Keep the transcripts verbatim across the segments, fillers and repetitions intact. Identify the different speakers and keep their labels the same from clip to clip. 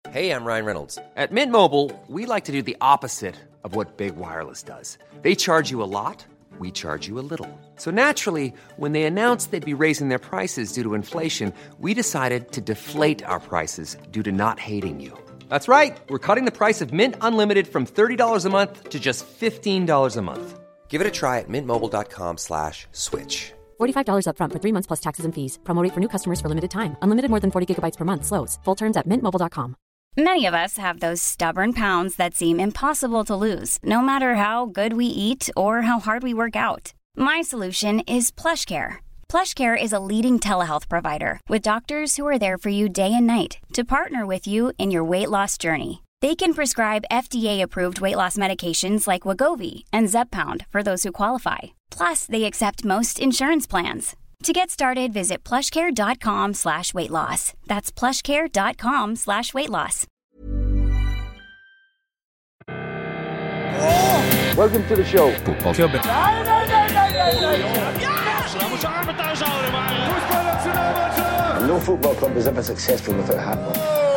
Speaker 1: Hey, I'm Ryan Reynolds. At Mint Mobile, we like to do the opposite of what Big Wireless does. They charge you a lot, we charge you a little. So naturally, when they announced they'd be raising their prices due to inflation, we decided to deflate our prices due to not hating you. That's right. We're cutting the price of Mint Unlimited from thirty dollars a month to just fifteen dollars a month. Give it a try at mintmobile.com slash switch.
Speaker 2: forty-five dollars up front for three months plus taxes and fees. Promo rate for new customers for limited time. Unlimited more than forty gigabytes per month. Slows full terms at mint mobile dot com.
Speaker 3: Many of us have those stubborn pounds that seem impossible to lose, no matter how good we eat or how hard we work out. My solution is PlushCare. PlushCare is a leading telehealth provider with doctors who are there for you day and night to partner with you in your weight loss journey. They can prescribe F D A-approved weight loss medications like Wegovy and Zepbound for those who qualify. Plus, they accept most insurance plans. To get started, visit plushcare.com slash weight loss. That's plushcare.com slash weight loss.
Speaker 4: Welcome to the show.
Speaker 5: Voetbalclubben.
Speaker 6: Nee, nee, nee, nee, nee, nee. Ja! Amsterdam moet zijn armen thuis houden, maar...
Speaker 4: No football club is ever successful without handball.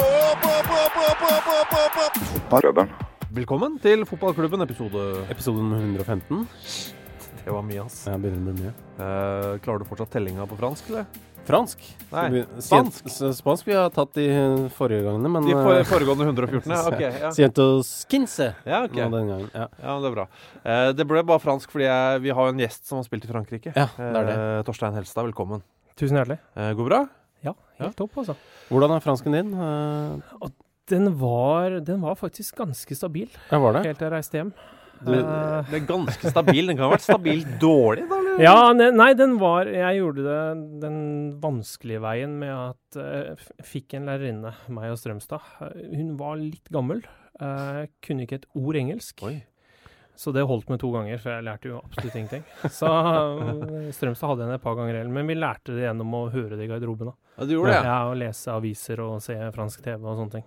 Speaker 7: Fotballklubben.
Speaker 5: Velkommen til Fotballklubben, episode...
Speaker 8: Episoden one hundred fifteen.
Speaker 5: Det var mye, ass.
Speaker 8: Ja, begynner med mye.
Speaker 5: Uh, klarer du fortsatt tellinga på fransk, eller?
Speaker 8: Fransk?
Speaker 5: Nei,
Speaker 8: spansk. Spansk vi har tatt de forrige gangene, men...
Speaker 5: De for, foregående one hundred fourteen, ja, ok. Ja.
Speaker 8: Cientos quince.
Speaker 5: Ja, ok.
Speaker 8: Ja, den gangen, ja.
Speaker 5: Ja, det er bra. Uh, det ble bare fransk, fordi jeg, vi har en gjest som har spilt i Frankrike.
Speaker 8: Ja, det er det.
Speaker 5: Uh, Torstein Helstad, velkommen.
Speaker 9: Tusen hjertelig.
Speaker 5: Uh, går bra?
Speaker 9: Ja, helt ja. Topp, altså.
Speaker 8: Hvordan er fransken din? Uh...
Speaker 9: Den var, den var faktisk ganske stabil.
Speaker 8: Ja, var det?
Speaker 9: Helt til jeg reiste hjem.
Speaker 5: Du, det er ganske stabil. Den kan ha vært stabil dårlig, da? Eller?
Speaker 9: Ja, ne, nei, den var... Jeg gjorde det den vanskelige veien med at jeg uh, fikk en lærerinne, meg og Strømstad. Uh, hun var litt gammel. Uh, kunne ikke et ord engelsk.
Speaker 5: Oi.
Speaker 9: Så det holdt med to ganger, for jeg lærte jo absolutt ingenting. Så uh, Strømstad hadde henne et par ganger, men vi lærte det gjennom å høre det i garderoben. Da.
Speaker 5: Ja, du gjorde det?
Speaker 9: Ja, og lese aviser og se fransk T V og sånne ting.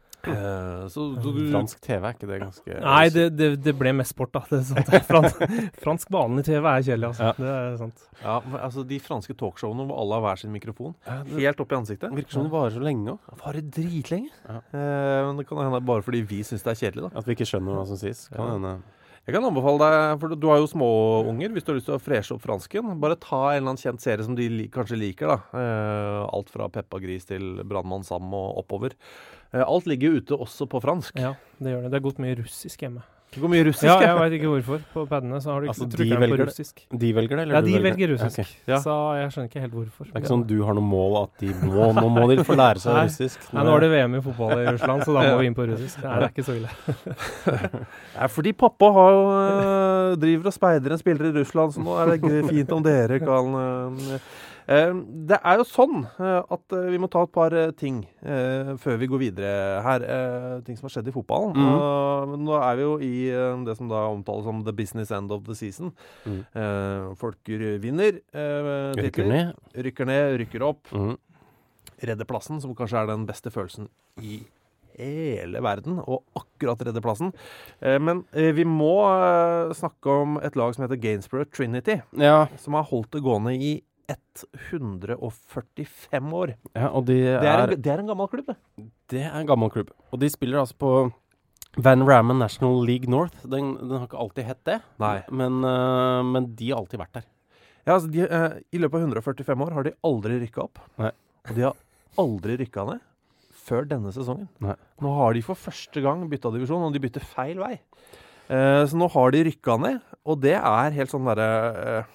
Speaker 5: Uh, så, så du...
Speaker 8: Fransk T V, er ikke det ganske...
Speaker 9: Nei, det, det, det ble mest sport, da. Det er sant. Frans, fransk vanlig T V er kjedelig, altså. Ja. Det er sant.
Speaker 5: Ja, men, altså de franske talkshowene hvor alle har hver sin mikrofon, ja, det, helt opp i ansiktet.
Speaker 8: Virker som det varer så lenge også.
Speaker 5: Det varer dritlenge.
Speaker 8: Ja.
Speaker 5: Uh, men det kan hende bare fordi vi synes det er kjedelig, da.
Speaker 8: At vi ikke skjønner hva som sies. Kan
Speaker 5: ja.
Speaker 8: hende...
Speaker 5: Jeg kan anbefale deg, for du har jo små unger, hvis du har lyst til å freshe opp fransken. Bare ta en eller annen kjent serie som de li- kanskje liker, da. Uh, alt fra Peppa Gris til Brandmann Sam og oppover. Uh, alt ligger ute også på fransk.
Speaker 9: Ja, det gjør det. Det er gått mye russisk hjemme.
Speaker 5: Det går mye russisk,
Speaker 9: ja. Jeg vet ikke hvorfor. På paddene så har du ikke
Speaker 8: altså,
Speaker 9: trykker den på russisk.
Speaker 8: De velger det, eller
Speaker 9: ja,
Speaker 8: du
Speaker 9: de
Speaker 8: velger,
Speaker 9: velger russisk.
Speaker 8: Okay.
Speaker 9: Ja. Så jeg skjønner ikke helt hvorfor.
Speaker 8: Det er ikke sånn du har noe mål at de må, nå må de få lære seg russisk.
Speaker 9: Nei, nå er det V M i fotball i Russland, så da må vi inn på russisk. Nei, det er ikke så ille.
Speaker 5: Ja, fordi pappa har jo, øh, driver og speider en spiller i Russland, så nå er det fint om dere kan... Øh, Det er jo sånn at vi må ta et par ting før vi går videre her. Ting som har skjedd i fotballen. Mm. Nå er vi jo i det som da omtales som the business end of the season. Mm. Folk vinner.
Speaker 8: Rykker ned.
Speaker 5: Rykker ned, rykker opp.
Speaker 8: Mm.
Speaker 5: Redder plassen, som kanskje er den beste følelsen i hele verden, og akkurat redde plassen. Men vi må snakke om et lag som heter Gainsborough Trinity, ja. Som har holdt det gående i one hundred forty-fem år.
Speaker 8: Ja, og de
Speaker 5: det, er
Speaker 8: er,
Speaker 5: en, det er en gammel klubb, det.
Speaker 8: Det er en gammel klubb. Og de spiller altså på Van Raman National League North. Den, den har ikke alltid hett det.
Speaker 5: Nei.
Speaker 8: Men, uh, men de har alltid vært der.
Speaker 5: Ja, altså, de, uh, i løpet av one hundred forty-fem år har de aldri rykket opp.
Speaker 8: Nei.
Speaker 5: Og de har aldri rykket ned før denne sesongen.
Speaker 8: Nei.
Speaker 5: Nå har de for første gang byttet divisjon, og de bytter feil vei. Uh, så nå har de rykket ned, og det er helt sånn derre... Uh,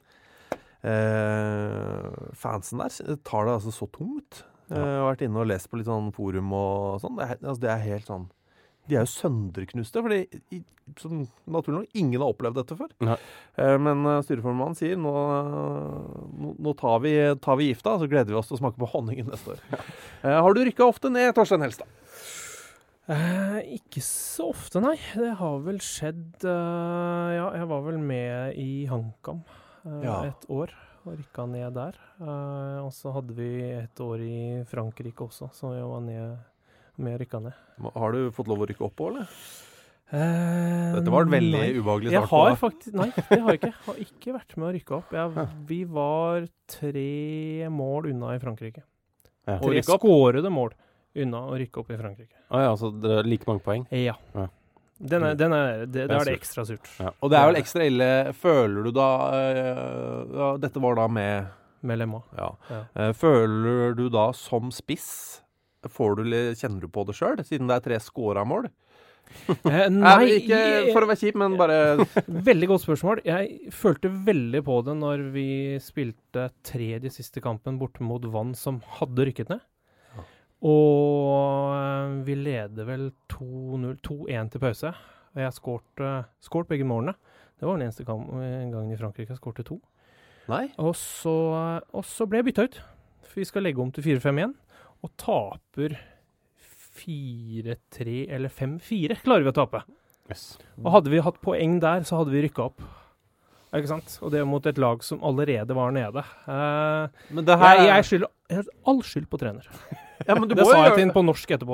Speaker 5: Uh, fansen der tar det altså så tungt. Jeg uh, har vært inne og lest på litt sånn forum og sånn. Det er, altså, det er helt sånn... De er jo sønderknuste, fordi i, som, naturlig nok ingen har opplevd dette før. Uh, men uh, styreformannen sier nå, nå, nå tar, vi, tar vi gifta, så gleder vi oss til å smake på honningen neste år. Uh, har du rykket ofte ned, Torstein Helstad?
Speaker 9: Uh, ikke så ofte, nei. Det har vel skjedd... Uh, ja, jeg var vel med i HamKam. Uh, ja. Et år, og rykka ned der. Uh, og så hadde vi et år i Frankrike også, så jeg var ned, med rykka ned.
Speaker 5: Har du fått lov å rykke opp også, eller?
Speaker 9: Uh,
Speaker 5: Dette var en veldig nei. ubehagelig start.
Speaker 9: Jeg har faktisk, nei, det har jeg ikke. Jeg har ikke vært med å rykke opp. Jeg, vi var tre mål unna i Frankrike.
Speaker 5: Ja.
Speaker 9: Tre skårede mål unna å rykke opp i Frankrike.
Speaker 8: Ah, ja, så det er like mange poeng?
Speaker 9: Ja.
Speaker 8: ja.
Speaker 9: Den er, den er, det, det er det ekstra surt.
Speaker 5: Ja. Og det er vel ekstra ille, føler du da, øh, ja, dette var da med...
Speaker 9: Med Lemma.
Speaker 5: Ja.
Speaker 9: Ja.
Speaker 5: Uh, føler du da som spiss, får du, kjenner du på det selv, siden det er tre scoret-mål?
Speaker 9: Eh, nei,
Speaker 5: ikke for å være kjip, men bare...
Speaker 9: Veldig godt spørsmål. Jeg følte veldig på det når vi spilte tredje siste kampen borte mot Vann som hadde rykket ned. Ja. Og uh, vi leder vel to null, to én til pause. Og jeg skårte, skårt begge målene. Det var den eneste kamp, gangen i Frankrike jeg skårte to.
Speaker 5: Nei.
Speaker 9: Og så, og så ble jeg byttet ut. For vi skal legge om til fire fem igjen. Og taper fire tre eller fem fire klarer vi å tape.
Speaker 8: Yes.
Speaker 9: Og hadde vi hatt poeng der, så hadde vi rykket opp. Ikke sant? Og det mot et lag som allerede var nede. Uh,
Speaker 5: men det her...
Speaker 9: Jeg, jeg skylder jeg har all skyld på trener.
Speaker 5: Ja, men du
Speaker 9: det
Speaker 5: må
Speaker 9: sa jeg
Speaker 5: gjøre...
Speaker 9: til henne på norsk etterpå.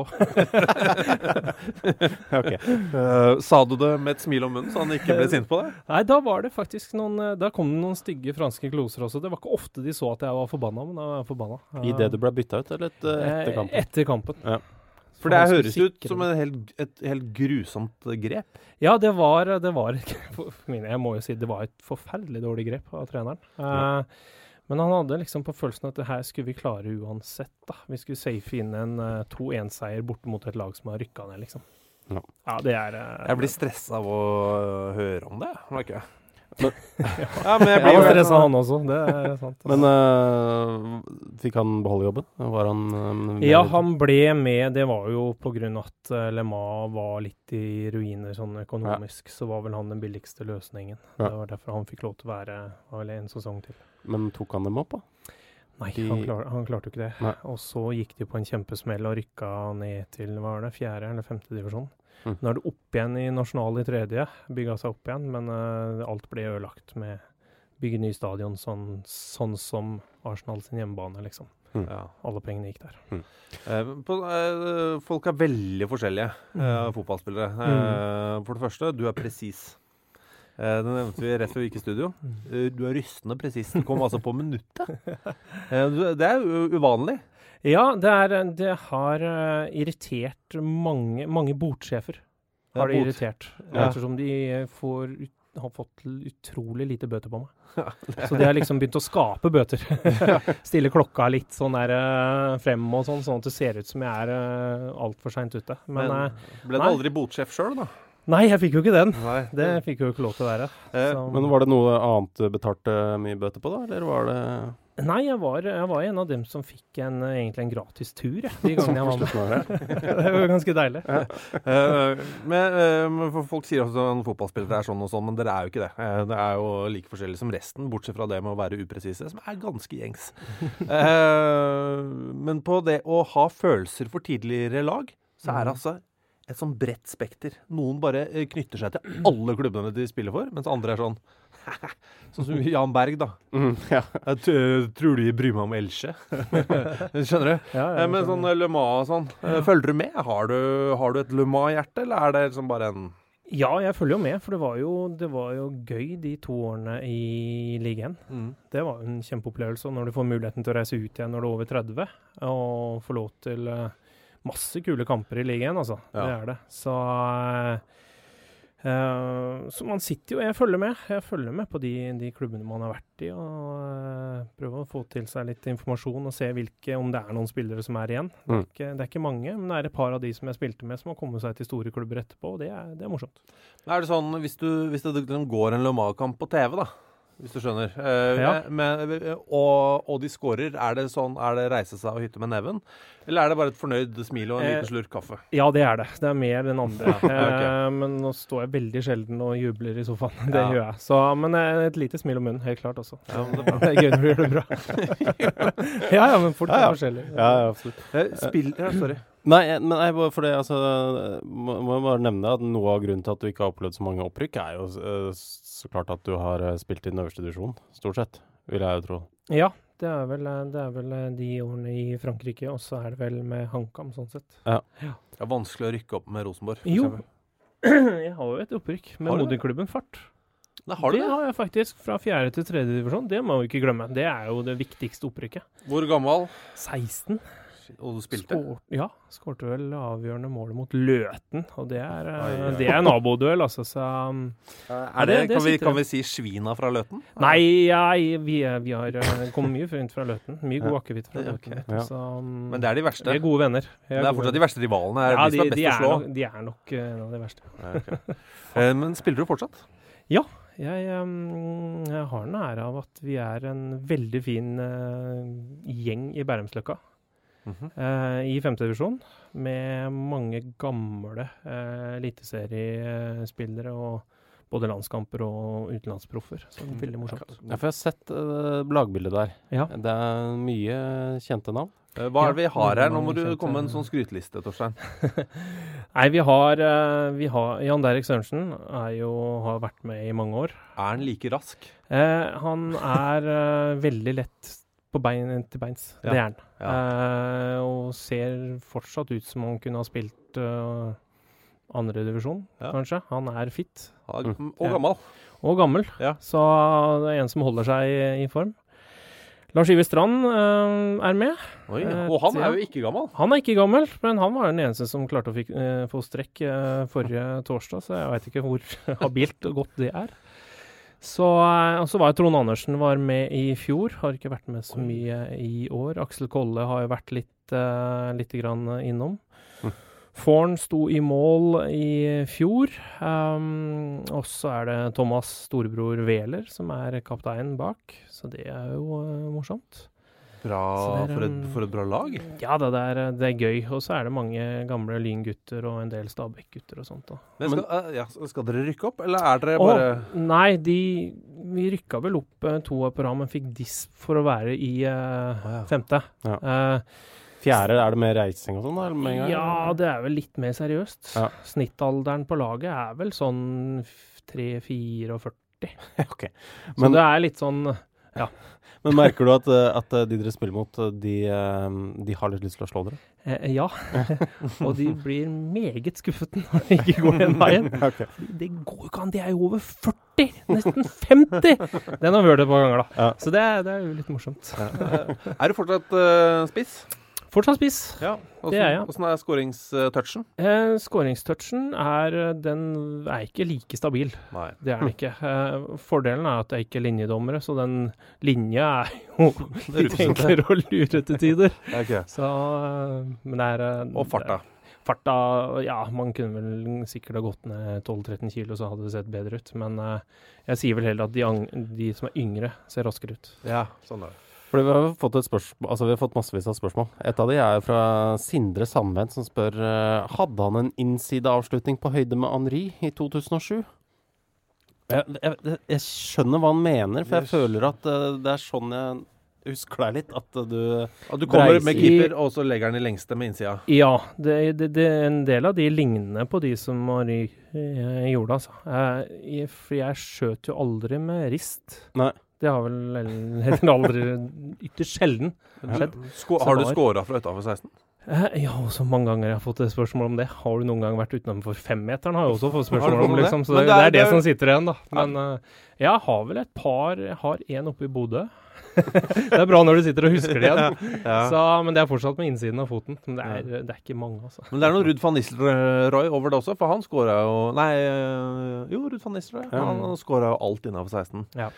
Speaker 5: Ok. Uh, sa du det med et smil om munnen, så han ikke ble sint på det?
Speaker 9: Nei, da var det faktisk noen... Da kom det noen stygge franske gloser også. Det var ikke ofte de så at jeg var forbanna, men da var jeg forbanna. Uh,
Speaker 8: I det du ble byttet ut, eller et, uh, etter kampen?
Speaker 9: Etter kampen.
Speaker 8: Ja.
Speaker 5: For det høres ut som en helt, et helt grusomt grep.
Speaker 9: Ja, det var, det var jeg må jo si, det var et forferdelig dårlig grep av treneren. Uh, ja. Men han hadde liksom på følelsen at det her skulle vi klare uansett da. Vi skulle safe inn en uh, to én seier borte mot et lag som har rykket ned, liksom. Ja, ja det er... Uh,
Speaker 5: jeg blir stresset av å høre om det, var ikke jeg?
Speaker 8: Men,
Speaker 9: ja, men jeg blir jo stresset han også, det er sant. Altså.
Speaker 8: Men uh, fikk han beholde jobben? Var han... Um,
Speaker 9: ja, han ble med, det var jo på grunn av at uh, Le Mans var litt i ruiner sånn økonomisk, ja. Så var vel han den billigste løsningen. Ja. Det var derfor han fikk lov til å være var en sesong til.
Speaker 8: Men tok han dem opp da?
Speaker 9: Nei, De... han, klar, han klarte jo ikke det. Nei. Og så gikk de på en kjempesmell og rykka ned til, hva var det, fjerde eller femte divisjon. Mm. Nå er det opp igjen i nasjonal i tredje, bygget seg opp igjen, men uh, alt ble ødelagt med bygge ny stadion, sånn, sånn som Arsenal sin hjemmebane, liksom. Mm. Ja. Alle pengene gikk der.
Speaker 5: Mm. Uh, på, uh, folk er veldig forskjellige, uh, fotballspillere. Uh, mm. For det første, du er presis. Uh, det nevnte vi rett før vi gikk i studio. Uh, du er rystende presis. Du kom altså på minuttet. Uh, det er jo uvanlig.
Speaker 9: Ja, det, er, det har uh, irritert mange, mange bordsjefer. Har det irritert. Ja. Ettersom de får, ut, har fått utrolig lite bøter på meg. Ja, så de har liksom begynt å skape bøter. Stille klokka litt sånn der uh, frem og sånn, sånn at det ser ut som jeg er uh, alt for sent ute. Men, Men uh,
Speaker 5: ble du aldri bordsjef selv da?
Speaker 9: Nei, jeg fikk jo ikke den. Nei. Det fikk jo ikke lov til å være.
Speaker 8: Eh, men var det noe annet du betalte mye bøter på da, eller var det...
Speaker 9: Nei, jeg var, jeg var en av dem som fikk en, egentlig en gratis tur, ja, de gangene jeg var med. Det var ganske deilig. Ja.
Speaker 5: uh, men, uh, for folk sier også at en fotballspiller er sånn og sånn, men dere er jo ikke det. Uh, det er jo like forskjellig som resten, bortsett fra det med å være upresise, som er ganske gjengs. uh, men på det å ha følelser for tidligere lag, så er det altså et sånn bredt spekter. Noen bare knytter seg til alle klubbene de spiller for, mens andre er sånn, sånn som Jan Berg da. Mm, ja. Jeg t- tror du jeg bryr meg om Elche? Skjønner du? Ja, ja, men sånn Le Mans og sånn, ja. Følger du med? Har du, har du et Le Mans-hjerte, eller er det liksom bare en...
Speaker 9: Ja, jeg følger jo med, for det var jo, det var jo gøy de to årene i ligaen. Mm. Det var en kjempeopplevelse, når du får muligheten til å reise ut igjen når du er over tretti, og få lov til... Uh, masse kule kamper i ligaen, altså. Ja. Det er det. Så, uh, så man sitter jo, jeg følger med. Jeg følger med på de, de klubbene man har vært i, og uh, prøver å få til seg litt informasjon og se hvilke, om det er noen spillere som er igjen. Mm. Det, er ikke, det er ikke mange, men det er et par av de som jeg spilte med som har kommet seg til store klubber etterpå, og det er, det er morsomt.
Speaker 5: Er det sånn, hvis, du, hvis det liksom går en Le Mans-kamp på T V da, hvis du skjønner. Uh, ja. men, og, og de scorer, er det sånn, er det reise seg og hytte med neven? Eller er det bare et fornøyd smil og en liten slurk kaffe?
Speaker 9: Ja, det er det. Det er mer enn andre. ja, okay. uh, men nå står jeg veldig sjelden og jubler i sofaen. Det ja. Gjør jeg. Så, men et lite smil om munnen, helt klart også. Ja, det, det er gøy når du gjør det bra. ja, ja, men fort ja, ja. Er forskjellig.
Speaker 8: Ja, ja, absolutt.
Speaker 5: Uh, spill, ja, sorry.
Speaker 8: Nei, men jeg, for det, altså, må, må bare nevne at noe av grunnen til at du ikke har opplevd så mange opprykk, er jo uh, så klart at du har uh, spilt i den øverste divisjon, stort sett, vil jeg jo tro.
Speaker 9: Ja, det er vel, det er vel de årene i Frankrike, og så er det vel med HamKam, sånn sett.
Speaker 8: Ja.
Speaker 5: Ja. Det er vanskelig å rykke opp med Rosenborg.
Speaker 9: Jo, jeg har jo et opprykk med moderklubben Fart.
Speaker 5: Nei, har du
Speaker 9: det? Det har jeg faktisk, fra fjerde til tredje divisjon. Det må vi ikke glemme. Det er jo det viktigste opprykket.
Speaker 5: Hvor gammel?
Speaker 9: seksten.
Speaker 5: Og du spilte?
Speaker 9: Skår, ja, skårte vel avgjørende målet mot Løten, og det er, uh, det er naboduell, altså, så um,
Speaker 5: er det, det, det kan, vi, kan vi si svina fra Løten?
Speaker 9: Nei, ja, vi, vi har uh, kommet mye fint fra Løten. Mye god akevitt fra Løten.
Speaker 5: Okay. Ja. Så, um, Men det er de verste?
Speaker 9: Vi er gode venner. Er
Speaker 5: det er fortsatt venner. De verste rivalene? Er
Speaker 9: ja,
Speaker 5: de, de som er best
Speaker 9: de
Speaker 5: å slå?
Speaker 9: Er nok, de er nok uh, en av de verste.
Speaker 5: Ja, okay. uh, men spiller du fortsatt?
Speaker 9: Ja. Jeg, um, jeg har den ære av at vi er en veldig fin uh, gjeng i Bærumsløkka mm-hmm. uh, i femte divisjon, med mange gamle uh, eliteseriespillere og både landskamper og utenlandsproffer. Så det er veldig morsomt.
Speaker 8: Ja, for jeg har sett uh, lagbildet der.
Speaker 9: Ja.
Speaker 8: Det er mye kjente navn.
Speaker 5: Hva er det vi har her? Nå må du komme med en sånn skryteliste, Torstein.
Speaker 9: Nei, vi har, vi har Jan Derek Sørensen er jo, har vært med i mange år.
Speaker 5: Er han like rask?
Speaker 9: Eh, han er uh, veldig lett på bein til beins. Ja. Det er han. Ja. Eh, og ser fortsatt ut som han kunne ha spilt uh, andre divisjon, ja. kanskje. Han er fit.
Speaker 5: Ja, og gammel.
Speaker 9: Og gammel. Ja. Så det er en som holder seg i, i form. Lars Iver Strand uh, er med.
Speaker 5: Oi, og han er jo ikke gammel.
Speaker 9: Han er ikke gammel, men han var den eneste som klarte å fikk, uh, få strekk uh, forrige torsdag, så jeg vet ikke hvor habilt og godt det er. Så, uh, og så var Trond Andersen var med i fjor, har ikke vært med så mye i år. Aksel Kolle har jo vært litt, uh, litt grann innom. Hm. Forn sto i mål i fjor, um, og så er det Thomas storebror Wæler som er kaptein bak, så det er jo uh, morsomt.
Speaker 5: Bra, er, for, et, for et bra lag.
Speaker 9: Ja, det er, det er gøy, og så er det mange gamle Lyngutter og en del Stabæk-gutter og sånt da.
Speaker 5: Men skal, Men, ja, skal dere rykke opp, eller er dere bare...
Speaker 9: Å, nei, de, vi rykka vel opp uh, to år på rad, men fikk disp for å være i uh, oh, ja. femte. Ja. Uh,
Speaker 8: Fjerde, er det mer reising og sånn? Eller med en gang?
Speaker 9: Ja, det er vel litt mer seriøst. Ja. Snittalderen på laget er vel sånn tre fire og førti.
Speaker 8: Okay.
Speaker 9: Men, så det er litt sånn, ja.
Speaker 8: Men merker du at, at de dere spiller mot, de, de har litt lyst til å slå dere?
Speaker 9: Eh, ja, og de blir meget skuffet når de ikke går den veien. Okay. Det går jo ikke an, de er jo over førti, nesten femti! Den har vi hørt et par ganger da. Ja. Så det er, det er jo litt morsomt.
Speaker 5: Ja. Er du fortsatt uh, spiss?
Speaker 9: Fortsatt spiss.
Speaker 5: Ja, hvordan,
Speaker 9: det er jeg.
Speaker 5: Hvordan er skåringstouchen?
Speaker 9: Eh, skåringstouchen er, den er ikke like stabil.
Speaker 5: Nei.
Speaker 9: Det er den ikke. Eh, fordelen er at det er ikke linjedommere, så den linja er jo litt enklere å lure til tider.
Speaker 5: Okay.
Speaker 9: Så, men det er...
Speaker 5: Og farta.
Speaker 9: Farta, ja, man kunne vel sikkert ha gått ned tolv tretten kilo, så hadde det sett bedre ut. Men eh, jeg sier vel heller at de, de som er yngre ser raskere ut.
Speaker 5: Ja, sånn er det.
Speaker 8: Fordi vi har fått et spørsmål, altså vi har fått massevis av spørsmål. Et av de er fra Sindre Sandvend som spør, uh, hadde han en innsideavslutning på høyde med Henri i to tusen og sju? Jeg, jeg, jeg skjønner hva han mener, for jeg føler at uh, det er sånn jeg husker deg litt, at du...
Speaker 5: At du kommer med keeper, og så legger han i lengste med innsida.
Speaker 9: Ja, det, det, det, en del av de ligner på de som Henri eh, gjorde, altså. Eh, jeg, for jeg skjøt jo aldri med rist.
Speaker 8: Nei.
Speaker 9: Det har vel heller aldri ytterst sjelden skjedd.
Speaker 5: Skå, har du skåret fra utenfor seksten?
Speaker 9: Eh, ja, så mange ganger jeg har fått spørsmål om det. Har du noen gang vært utenfor femmeteren? Har jeg også fått spørsmål om, liksom. Så det, det er det, det som sitter igjen, da. Men uh, jeg har vel et par, jeg har en oppe i Bodø. Det er bra når du sitter og husker det igjen. Ja. Så, men det er fortsatt med innsiden av foten. Men det er, det er ikke mange, altså.
Speaker 5: Men det er noe Ruud van Nistelrooy over det også, for han skåret jo... Nei, jo, Ruud van Nistelrooy. Ja. Han skåret jo alt innenfor seksten.
Speaker 9: Ja.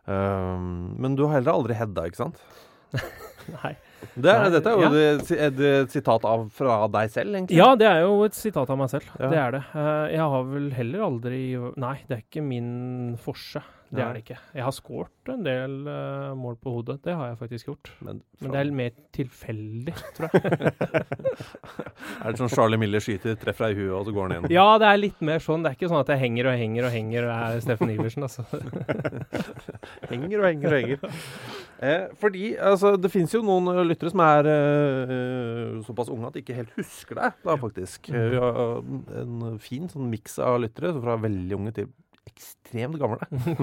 Speaker 5: Um, men du har heller aldri hedda, ikke sant?
Speaker 9: Nei.
Speaker 5: Det er, dette er jo ja. et, et, et sitat av fra deg selv, egentlig.
Speaker 9: Ja, det er jo et sitat av meg selv. Ja. Det er det. Uh, jeg har vel heller aldri... Nei, det er ikke min forse. Det ja. er det ikke. Jeg har skåret en del uh, mål på hodet. Det har jeg faktisk gjort. Men, Men det er mer tilfeldig, tror jeg.
Speaker 5: Er det sånn Charlie Miller skyter, treffer deg i huet, og så går den igjen?
Speaker 9: Ja, det er litt mer sånn. Det er ikke sånn at jeg henger og henger og henger og er Steffen Iversen, altså.
Speaker 5: Henger og henger og henger. Eh, fordi, altså, det finnes jo noen lyttere som er uh, såpass unge at de ikke helt husker deg, da, faktisk. Mm. Vi har en fin sånn mix av lyttere, så fra veldig unge til ekstremt gamle.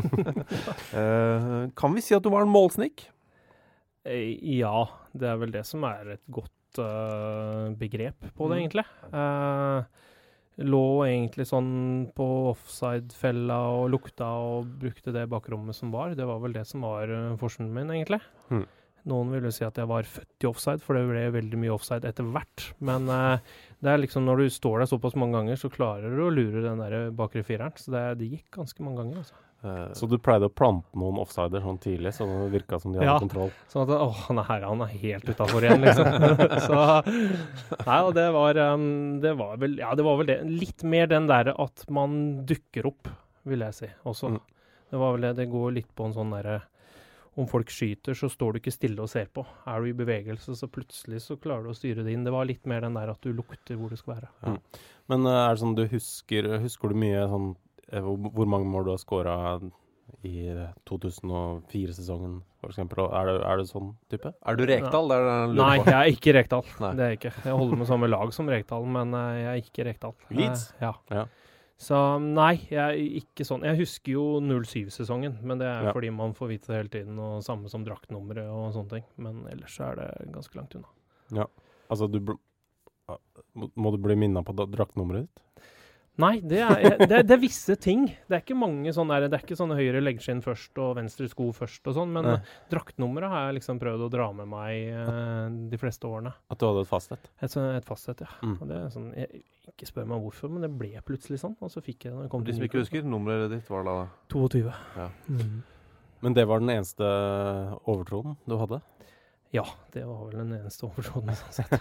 Speaker 5: uh, kan vi si at du var en målsnik?
Speaker 9: Ja, det er vel det som er et godt uh, begrep på det, mm. egentlig. Uh, lå egentlig sånn på offside-fella og lukta og brukte det bakrommet som var. Det var vel det som var uh, forskjellen min, egentlig. Mm. Noen vil jo si at jeg var født i offside, for det ble veldig mye offside etter hvert. Men uh, det er liksom når du står der såpass mange ganger, så klarer du å lure den der bakre fireren. Så det, det gikk ganske mange ganger, altså.
Speaker 8: Uh, så du pleide å plante noen offsider sånn tidlig, så det virket som de hadde
Speaker 9: ja,
Speaker 8: kontroll?
Speaker 9: Sånn at, åh, han er her, han er helt utenfor igjen, liksom. så, nei, og det var, um, det var vel, ja, det var vel det. Litt mer den der at man dukker opp, vil jeg si, også. Mm. Det var vel det, det går litt på en sånn der, om folk skyter, så står du ikke stille og ser på. Er du i bevegelse, så plutselig så klarer du å styre det inn. Det var litt mer den der at du lukter hvor du skal være.
Speaker 8: Ja. Men uh, er det sånn du husker, husker du mye sånn, uh, hvor, hvor mange mål du har skåret i to tusen og fire-sesongen, for eksempel? Er det, er det sånn type?
Speaker 5: Er du Rekdal? Det er det jeg lurer
Speaker 9: Nei,
Speaker 5: på.
Speaker 9: jeg er ikke Rekdal.
Speaker 5: Nei.
Speaker 9: Det er jeg ikke. Jeg holder med samme lag som Rekdal, men uh, jeg er ikke Rekdal.
Speaker 8: Leeds?
Speaker 9: Uh, ja.
Speaker 8: Ja.
Speaker 9: Så nei, jeg er ikke sånn. Jeg husker jo null syv-sesongen, men det er
Speaker 8: Ja.
Speaker 9: fordi man får vite det hele tiden, og samme som draktnummeret og sånne ting. Men ellers er det ganske langt unna.
Speaker 8: Ja, altså du bl- må, må du bli minnet på da- draktnummeret ditt?
Speaker 9: Nei, det er, jeg- det, det er visse ting. Det er ikke mange sånne der, det er ikke sånne høyre leggskinn først og venstre sko først og sånn, men
Speaker 8: Nei.
Speaker 9: uh, draktnummeret har jeg liksom prøvd å dra med meg uh, de fleste årene.
Speaker 8: At du hadde et fastsett?
Speaker 9: Et, sånn- et fastsett, ja.
Speaker 8: Mm.
Speaker 9: Og det er sånn, jeg, ikke spør meg hvorfor, men det ble plutselig sånn, og så fikk jeg det når jeg kom
Speaker 5: De
Speaker 9: til
Speaker 5: som ikke husker, nummeret ditt var da
Speaker 9: tjueto.
Speaker 5: Ja.
Speaker 9: Mm.
Speaker 8: Men det var den eneste overtroen du hadde?
Speaker 9: Ja, det var vel den eneste overtroen sånn sett.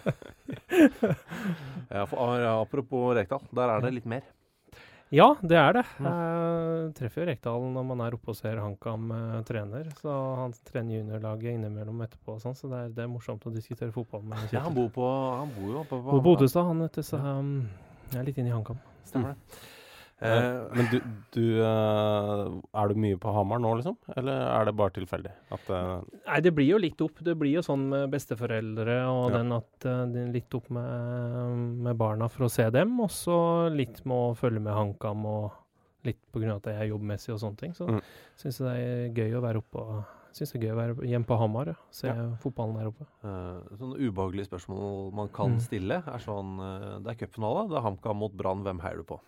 Speaker 5: Ja, for, ja, apropos Rekdal, der er det litt mer.
Speaker 9: Ja, det er det. Jeg treffer jo Rekdal når man er oppe og ser HamKam uh, trener, så han trener juniorlaget innimellom etterpå og sånn, så det er, det er morsomt å diskutere fotball med Kjetil.
Speaker 5: Ja, han bor på, han bor jo oppe på
Speaker 9: På Bodøstad, han heter så um, jeg er litt inne i HamKam.
Speaker 5: Stemmer det.
Speaker 8: Eh, men du, du eh, er du mye på Hamar nå, liksom? Eller er det bare tilfeldig? At, eh,
Speaker 9: Nei, det blir jo litt opp. Det blir jo sånn med besteforeldre, og
Speaker 8: Ja.
Speaker 9: den at uh, det er litt opp med, med barna for å se dem, og så litt med å følge med HamKam, og litt på grunn av at jeg er jobbmessig og sånne ting. Så
Speaker 8: Mm.
Speaker 9: synes jeg det er gøy å være oppe, og synes det er gøy å være hjemme på Hamar, ja. Se
Speaker 5: Ja.
Speaker 9: fotballen der oppe.
Speaker 5: Eh, sånne ubehagelige spørsmål man kan
Speaker 9: Mm.
Speaker 5: stille er sånn, eh, det er cupfinale, det er HamKam mot Brann, hvem heier du på?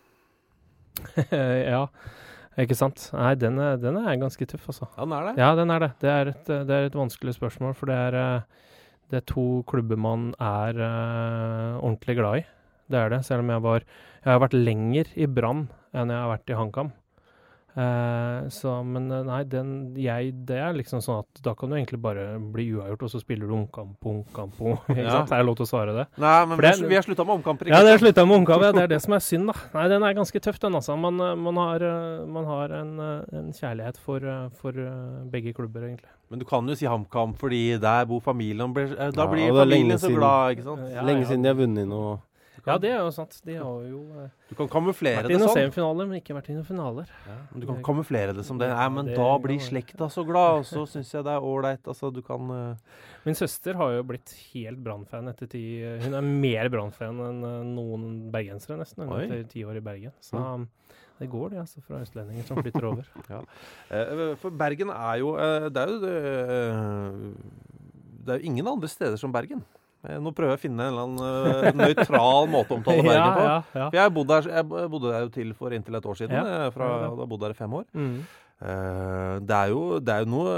Speaker 9: Ja, ikke sant? Nei, den er, den er ganske tøff, altså.
Speaker 5: Ja, den er det.
Speaker 9: Ja, den er det. Det er et, det er et vanskelig spørsmål, for det er, eh, det er to klubber man er eh, ordentlig glad i. Det er det, selv om jeg var, jeg har vært lenger i Brann enn jeg har vært i HamKam. Eh, så, men eh, nei, den, jeg, det er liksom sånn at da kan du egentlig bare bli uavgjort, og så spiller du omkamp på omkamp på, ikke
Speaker 5: Ja.
Speaker 9: sant? Er det lov til å svare det?
Speaker 5: Nei, men
Speaker 9: For
Speaker 5: vi,
Speaker 9: det
Speaker 5: har,
Speaker 9: er-
Speaker 5: vi har sluttet med omkamper.
Speaker 9: Ja, det er slutta med omkamp, ja, det er det som er synd, da. Nei, den er ganske tøff, den, altså. Man, eh, man har, eh, man har en, eh, en kjærlighet for, eh, for eh, begge klubber, egentlig.
Speaker 5: Men du kan jo si HamKam, fordi der bor familien, blir, eh, da
Speaker 8: Ja,
Speaker 5: blir
Speaker 8: og det er lenge
Speaker 5: familien så
Speaker 8: siden-
Speaker 5: glad, ikke sant?
Speaker 9: Ja,
Speaker 8: lenge
Speaker 9: ja.
Speaker 8: siden de har vunnet noe.
Speaker 9: Ja, det er jo sant. De har jo eh,
Speaker 5: Du kan kamuflere
Speaker 9: vært i
Speaker 5: det
Speaker 9: noen
Speaker 5: sånn.
Speaker 9: semifinaler, men ikke vært i noen finaler.
Speaker 5: Du kan kamuflere det som det. Nei, men
Speaker 9: Det
Speaker 5: da
Speaker 9: kan
Speaker 5: blir
Speaker 9: være.
Speaker 5: slekta så glad, og så synes jeg det er ålreit. Altså, du kan eh,
Speaker 9: Min søster har jo blitt helt Brann-fan etter ti Hun er mer Brann-fan enn eh, noen bergensere, nesten,
Speaker 5: Oi.
Speaker 9: etter ti år i Bergen. Så um, det går, det, altså, fra østlendinger som flytter over.
Speaker 5: Eh, For Bergen er jo eh, Det er jo eh, Det er jo ingen andre steder som Bergen. Eh, Nå prøver jeg å finne en eller annen eh, nøytral måte å omtale Bergen på.
Speaker 9: ja, ja.
Speaker 5: For jeg bodde, der, jeg bodde der jo til for inntil et år siden.
Speaker 9: Ja.
Speaker 5: eh, Fra,
Speaker 9: Ja, ja.
Speaker 5: da bodde jeg der i fem år.
Speaker 9: Mm.
Speaker 5: Eh, det, er jo, det er jo noe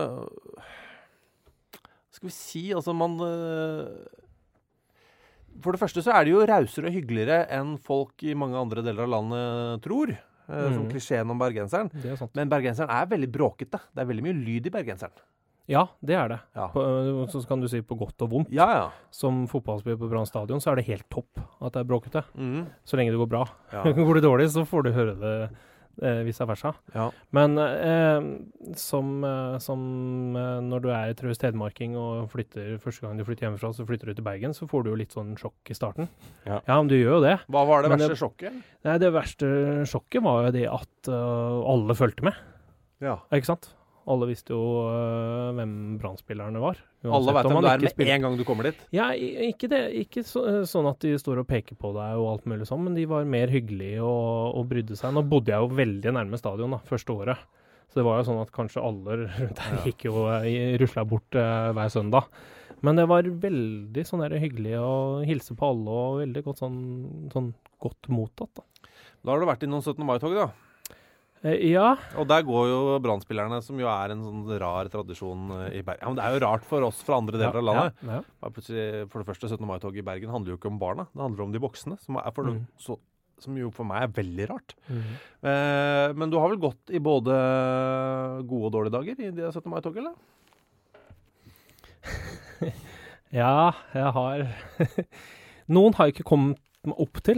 Speaker 5: Skal vi si Altså, man eh, For det første så er det jo rausere og hyggeligere enn folk i mange andre deler av landet tror. eh, Som
Speaker 9: Mm.
Speaker 5: klisjeen om bergenseren.
Speaker 9: Det er sant.
Speaker 5: Men bergenseren er veldig bråkete. Det er veldig mye lyd i bergenseren.
Speaker 9: Ja, det er det.
Speaker 5: Ja,
Speaker 9: På, øh, så kan du si på godt og vondt.
Speaker 5: ja. ja.
Speaker 9: Som fotballspiller på Brann stadion, så er det helt topp at det er bråkete.
Speaker 5: Mm.
Speaker 9: Så lenge det går bra.
Speaker 5: Ja.
Speaker 9: Går det dårlig, så får du høre det eh, vice versa.
Speaker 5: Ja.
Speaker 9: Men eh, som, eh, som eh, når du er traust hedmarking og flytter, første gang du flytter hjemmefra, så flytter du til Bergen, så får du jo litt sånn sjokk i starten.
Speaker 8: Ja.
Speaker 9: men du gjør jo det.
Speaker 5: Hva var det
Speaker 9: Men
Speaker 5: verste
Speaker 9: det-
Speaker 5: sjokket?
Speaker 9: Nei, det verste sjokket var jo det at eh, alle fulgte med,
Speaker 5: Ja.
Speaker 9: ikke sant? Alle visste jo eh, hvem Brann-spillerne var.
Speaker 5: Alle
Speaker 9: uansett
Speaker 5: vet
Speaker 9: om
Speaker 5: hvem
Speaker 9: man
Speaker 5: du er
Speaker 9: ikke
Speaker 5: med
Speaker 9: spiller-
Speaker 5: en gang du kommer dit.
Speaker 9: Ja, i- ikke det. Ikke så, sånn at de står og peker på deg og alt mulig sånn, men de var mer hyggelige og, og brydde seg. Nå bodde jeg jo veldig nærme stadion da, første året. Så det var jo sånn at kanskje alle rundt der gikk jo uh, rusla bort uh, hver søndag. Men det var veldig sånn der hyggelig å hilse på alle og veldig godt sånn, sånn godt mottatt da.
Speaker 5: Da har du vært i noen syttende mai-tog, da.
Speaker 9: Eh, ja.
Speaker 5: Og der går jo brannspillerne, som jo er en sånn rar tradisjon eh, i Bergen. Ja, men det er jo rart for oss fra andre deler
Speaker 9: Ja,
Speaker 5: av landet.
Speaker 9: ja, ja.
Speaker 5: Ja, plutselig, for det første, syttende mai-toget i Bergen handler jo ikke om barna. Det handler om de voksne, som, er for,
Speaker 9: Mm.
Speaker 5: så, som jo for meg er veldig rart.
Speaker 9: Mm.
Speaker 5: Eh, men du har vel gått i både gode og dårlige dager i det syttende mai-toget, eller?
Speaker 9: Ja, jeg har Noen har ikke kommet meg opp til.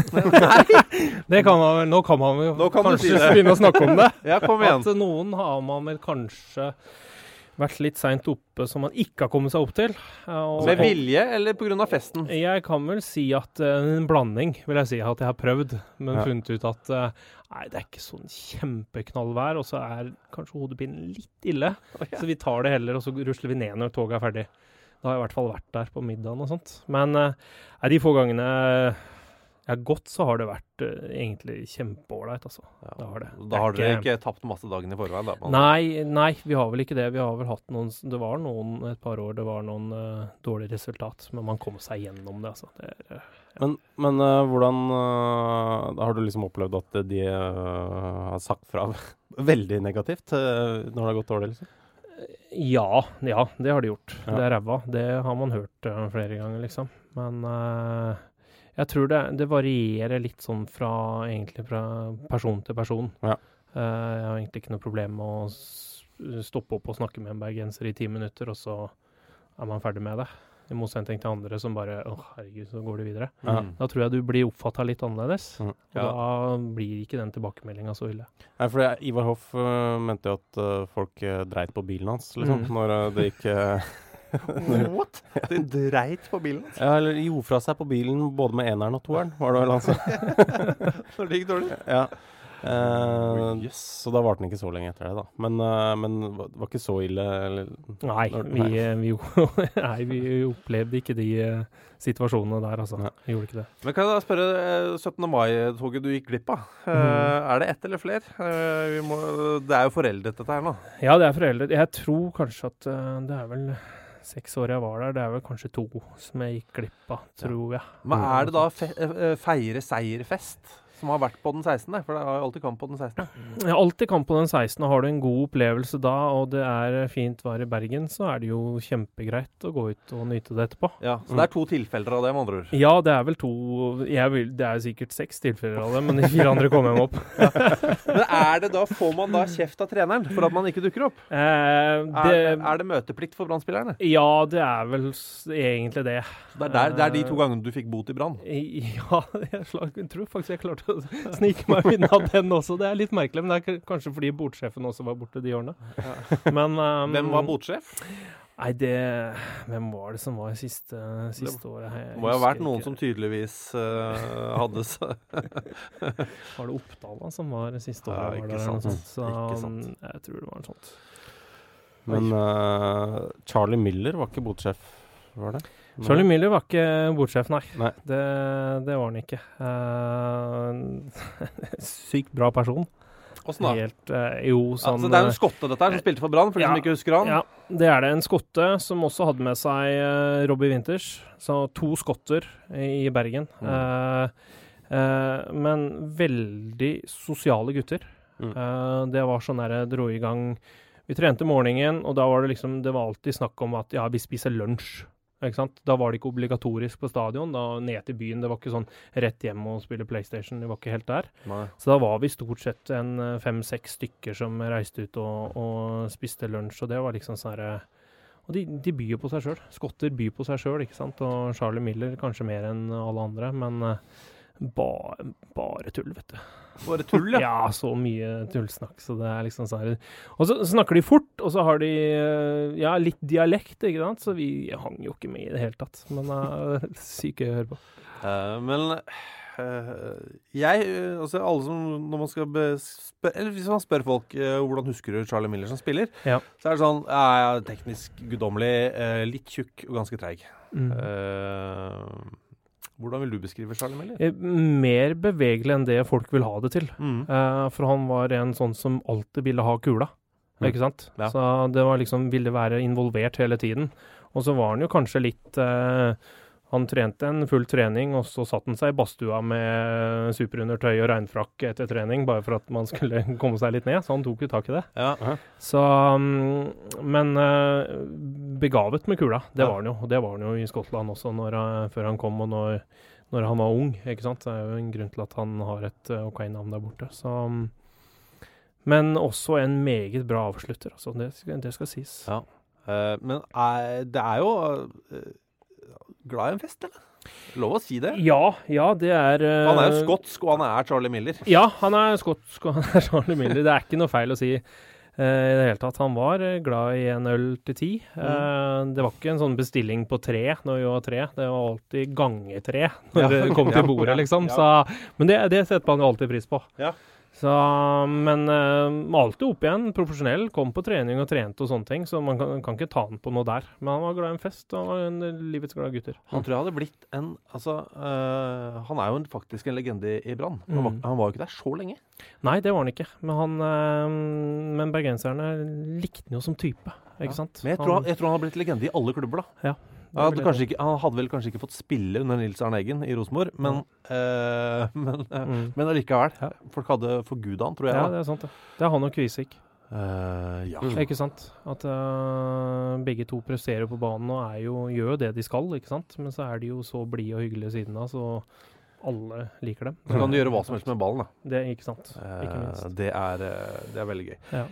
Speaker 9: det kan man, vel- nå kan man jo
Speaker 5: Nå kan du
Speaker 9: kanskje
Speaker 5: si det.
Speaker 9: begynne å snakke om det.
Speaker 5: Ja, kom igjen.
Speaker 9: At noen har man vel kanskje vært litt sent oppe som man ikke har kommet seg opp til. Og,
Speaker 5: Med vilje, eller på grunn av festen?
Speaker 9: Jeg kan vel si at uh, en blanding, vil jeg si, at jeg har prøvd, men
Speaker 8: Ja.
Speaker 9: funnet ut at uh, nei, det er ikke sånn kjempeknallvær, og så er kanskje hodepinen litt ille. Så vi tar det heller, og så rusler vi ned når toget er ferdig. Da har jeg i hvert fall vært der på middagen og sånt. Men uh, er de få gangene jeg har gått, så har det vært uh, egentlig kjempeålreit, altså.
Speaker 5: Ja.
Speaker 9: Det har det.
Speaker 5: Da har
Speaker 9: Det er
Speaker 5: dere ikke tapt masse dagen i forveien, da? Man-
Speaker 9: Nei, nei, vi har vel ikke det. Vi har vel hatt noen Det var noen et par år det var noen uh, dårlige resultat, men man kom seg gjennom det, altså. Det er, uh,
Speaker 8: Men, men eh, hvordan eh, har du liksom opplevd at de eh, har sagt fra veldig negativt eh, når det har gått dårlig, liksom?
Speaker 9: ja, ja, det har de gjort.
Speaker 8: Ja.
Speaker 9: Det er ræva. Det har man hørt uh, flere ganger, liksom. Men uh, jeg tror det, det varierer litt sånn fra egentlig fra person til person.
Speaker 8: Ja.
Speaker 9: Uh, jeg har egentlig ikke noe problem med å s- stoppe opp og snakke med en bergenser i ti minutter, og så er man ferdig med det. I motsetning til andre som bare åh, herregud, så går det videre.
Speaker 8: Ja.
Speaker 5: Mm.
Speaker 9: Da tror jeg du blir oppfattet litt annerledes,
Speaker 8: Mm.
Speaker 9: og
Speaker 5: Ja.
Speaker 9: da blir ikke den tilbakemeldingen så ille.
Speaker 8: Nei, for det- Ivar Hoff eh, mente jo at eh, folk uh, dreit på bilen hans, liksom,
Speaker 9: Mm.
Speaker 8: når eh, det ikke
Speaker 5: What? De dreit på bilen?
Speaker 8: Ja, eller gjorde fra seg på bilen både med eneren og toeren, var det vel han sa.
Speaker 5: Når det gikk dårlig?
Speaker 8: Ja. Eh,
Speaker 5: Yes.
Speaker 8: Så da varte den ikke så lenge etter det, da. Men, eh, men det var ikke så ille. Eller,
Speaker 9: Nei,
Speaker 8: Når-
Speaker 9: vi, vi, nei, vi opplevde ikke de eh, situasjonene der, altså.
Speaker 8: Nei.
Speaker 9: Vi gjorde ikke det.
Speaker 5: Men kan jeg da spørre, eh, syttende mai-toget du gikk glipp av, eh,
Speaker 9: Mhm.
Speaker 5: er det ett eller flere? Eh, vi må, det er jo foreldet dette her nå.
Speaker 9: Ja, det er foreldre. Jeg tror kanskje at eh, det er vel seks år jeg var der. Det er vel kanskje to som jeg gikk glipp av, tror jeg.
Speaker 5: Men er det da fe eh, feire seierfest som har vært på den sekstende? For det er jo alltid kamp på den sekstende.
Speaker 9: Jeg har alltid kamp på den sekstende. Har du en god opplevelse da, og det er fint vær i Bergen, så er det jo kjempegreit å gå ut og nyte det etterpå.
Speaker 5: Ja, så det er to tilfeller av det, med andre ord.
Speaker 9: Ja, det er vel to jeg vil, Det er sikkert seks tilfeller av det, men de fire andre kommer jeg meg opp.
Speaker 5: Men er det da, får man da kjeft av treneren for at man ikke dukker opp?
Speaker 9: Eh,
Speaker 5: Er,
Speaker 9: det,
Speaker 5: er det møteplikt for brannspillerne?
Speaker 9: ja, det er vel s- egentlig det.
Speaker 5: Så det er, der, det er de to gangene du fikk bot i brann?
Speaker 9: Ja, jeg, slag, jeg tror faktisk jeg klarte å snike meg unna den også. Det er litt merkelig, men det er k- kanskje fordi bordsjefen også var borte de årene. Men, um,
Speaker 5: Hvem var botsjef?
Speaker 9: Nei, det Hvem var det som var siste, siste året? Jeg
Speaker 5: Det må jo ha vært
Speaker 9: husker
Speaker 5: noen
Speaker 9: ikke.
Speaker 5: som tydeligvis eh, hadde så
Speaker 9: Var det Oppdal da, som var siste
Speaker 5: Ja,
Speaker 9: året?
Speaker 5: ikke
Speaker 9: var det, eller noe
Speaker 5: sant.
Speaker 9: sånt? Så,
Speaker 5: Ikke sant.
Speaker 9: um, Jeg tror det var noe sånt.
Speaker 8: men eh, Charlie Miller var ikke botsjef, var det?
Speaker 9: Charlie Miller var ikke bordsjef, nei.
Speaker 8: Nei.
Speaker 9: Det, det var han ikke. Uh, sykt bra person.
Speaker 5: Åssen da?
Speaker 9: Helt, eh, jo, sånn
Speaker 5: Altså, det er jo en skotte dette her som spilte for Brann, for de
Speaker 9: Ja.
Speaker 5: som ikke husker han.
Speaker 9: Ja, det er det. En skotte som også hadde med seg eh, Robbie Winters. Så to skotter i, i Bergen.
Speaker 5: Mm.
Speaker 9: Eh, eh, men veldig sosiale gutter.
Speaker 8: Mm.
Speaker 9: Eh, det var sånn der jeg dro i gang. Vi trente morgenen, og da var det liksom Det var alltid snakk om at ja, vi spiser lunsj. Ikke sant? Da var det ikke obligatorisk på stadion. Da ned til byen. Det var ikke sånn rett hjem og spille PlayStation. Det var ikke helt der.
Speaker 5: Nei.
Speaker 9: Så da var vi stort sett en eh, fem-seks stykker som reiste ut og, og spiste lunsj, og det var liksom sånn herre Og de, de byr jo på seg sjøl. Skotter byr på seg sjøl, ikke sant. Og Charlie Miller kanskje mer enn alle andre, men eh, ba, bare tull, vet du.
Speaker 5: Bare tull, ja.
Speaker 9: Ja, så mye tullsnakk, så det er liksom sånn her. Og så snakker de fort, og så har de eh, ja, litt dialekt, ikke sant. Så vi hang jo ikke med i det hele tatt. Men uh, syke å høre på.
Speaker 5: Eh, men eh, jeg eh, altså alle som Når man skal be- spør, Eller hvis man spør folk eh, hvordan husker du Charlie Miller som spiller,
Speaker 9: Ja.
Speaker 5: så er det sånn ja, ja, teknisk guddommelig, eh, litt tjukk og ganske treig.
Speaker 9: Mm.
Speaker 5: Eh, hvordan vil du beskrive Charlie Miller?
Speaker 9: Eh, Mer bevegelig enn det folk vil ha det til.
Speaker 5: Mm.
Speaker 9: Eh, for han var en sånn som alltid ville ha kula,
Speaker 8: Mm.
Speaker 9: ikke sant?
Speaker 5: Ja.
Speaker 9: Så det var liksom, ville være involvert hele tiden. Og så var han jo kanskje litt, eh, han trente en full trening, og så satt han seg i badstua med superundertøy og regnfrakk etter trening, bare for at man skulle komme seg litt ned, så han tok jo tak i det.
Speaker 5: Ja.
Speaker 9: Så, um, men uh, begavet med kula, det var han jo. Det var han jo i Skottland også, når, uh, før han kom, og når, når han var ung, ikke sant? Det er jo en grunn til at han har et uh, ok-navn der borte. Så, um, men også en meget bra avslutter, altså. Det, det skal sies.
Speaker 5: Ja. Uh, men er, det er jo uh, glad i en fest, eller? Lov å si det?
Speaker 9: Ja, ja, det er... Uh,
Speaker 5: han er jo skotsk, og han er Charlie Miller.
Speaker 9: Ja, han er skotsk, og han er Charlie Miller. Det er ikke noe feil å si uh, i det hele tatt. Han var uh, glad i en øl til ti. Uh, mm. Det var ikke en sånn bestilling på tre når vi var tre. Det var alltid gange tre når det kom til bordet, liksom. Ja. Så, men det, det setter man jo alltid pris på. Ja. Så, men uh, alltid opp igjen, profesjonell, kom på trening og trente og sånne ting, så man kan, kan ikke ta han på noe der. Men han var glad i en fest, og han var en livets glade gutter.
Speaker 5: Han tror jeg hadde blitt en, altså, uh, han er jo en, faktisk en legende i Brann. Han, mm. han var jo ikke der så lenge.
Speaker 9: Nei, det var han ikke. Men, han, uh, men bergenserne likte han jo som type, ikke ja. sant?
Speaker 5: Men jeg tror, han, jeg tror han har blitt legende i alle klubber da.
Speaker 9: Ja.
Speaker 5: Han hadde, kanskje ikke, han hadde vel kanskje ikke fått spille under Nils Arne Eggen i Rosenborg, men, mm. eh, men, eh, mm. men allikevel. Ja. Folk hadde forgudet han, tror jeg.
Speaker 9: Ja, det er sant det. Det er han og Kvisvik.
Speaker 5: Uh, ja.
Speaker 9: Mm. Ikke sant? At uh, begge to presterer på banen og er jo, gjør jo det de skal, ikke sant? Men så er de jo så blide og hyggelige siden av, så alle liker dem.
Speaker 5: Så kan du gjøre hva som helst med ballen da.
Speaker 9: Det er ikke sant. Ikke minst.
Speaker 5: Uh, det, er, det er veldig gøy.
Speaker 9: Ja.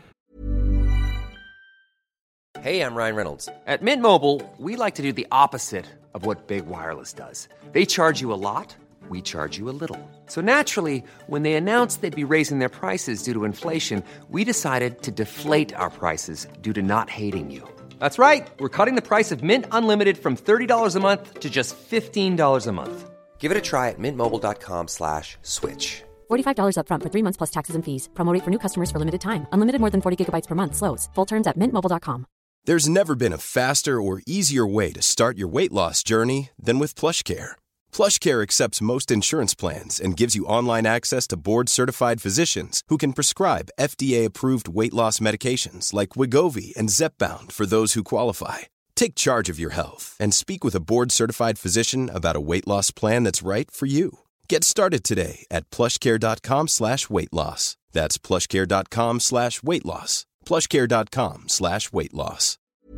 Speaker 1: Hey, I'm Ryan Reynolds. At Mint Mobile, we like to do the opposite of what Big Wireless does. They charge you a lot, we charge you a little. So naturally, when they announced they'd be raising their prices due to inflation, we decided to deflate our prices due to not hating you. That's right. We're cutting the price of Mint Unlimited from thirty dollars a month to just fifteen dollars a month. Give it a try at mintmobile.com slash switch.
Speaker 2: forty-five dollars up front for three months plus taxes and fees. Promo rate for new customers for limited time. Unlimited more than forty gigabytes per month. Slows full terms at mint mobile dot com.
Speaker 7: There's never been a faster or easier way to start your weight loss journey than with PlushCare. PlushCare accepts most insurance plans and gives you online access to board-certified physicians who can prescribe F D A-approved weight loss medications like Wegovy and Zepbound for those who qualify. Take charge of your health and speak with a board-certified physician about a weight loss plan that's right for you. Get started today at plushcare.com slash weight loss. That's plushcare.com slash weight loss. plushcare.com slash weight loss.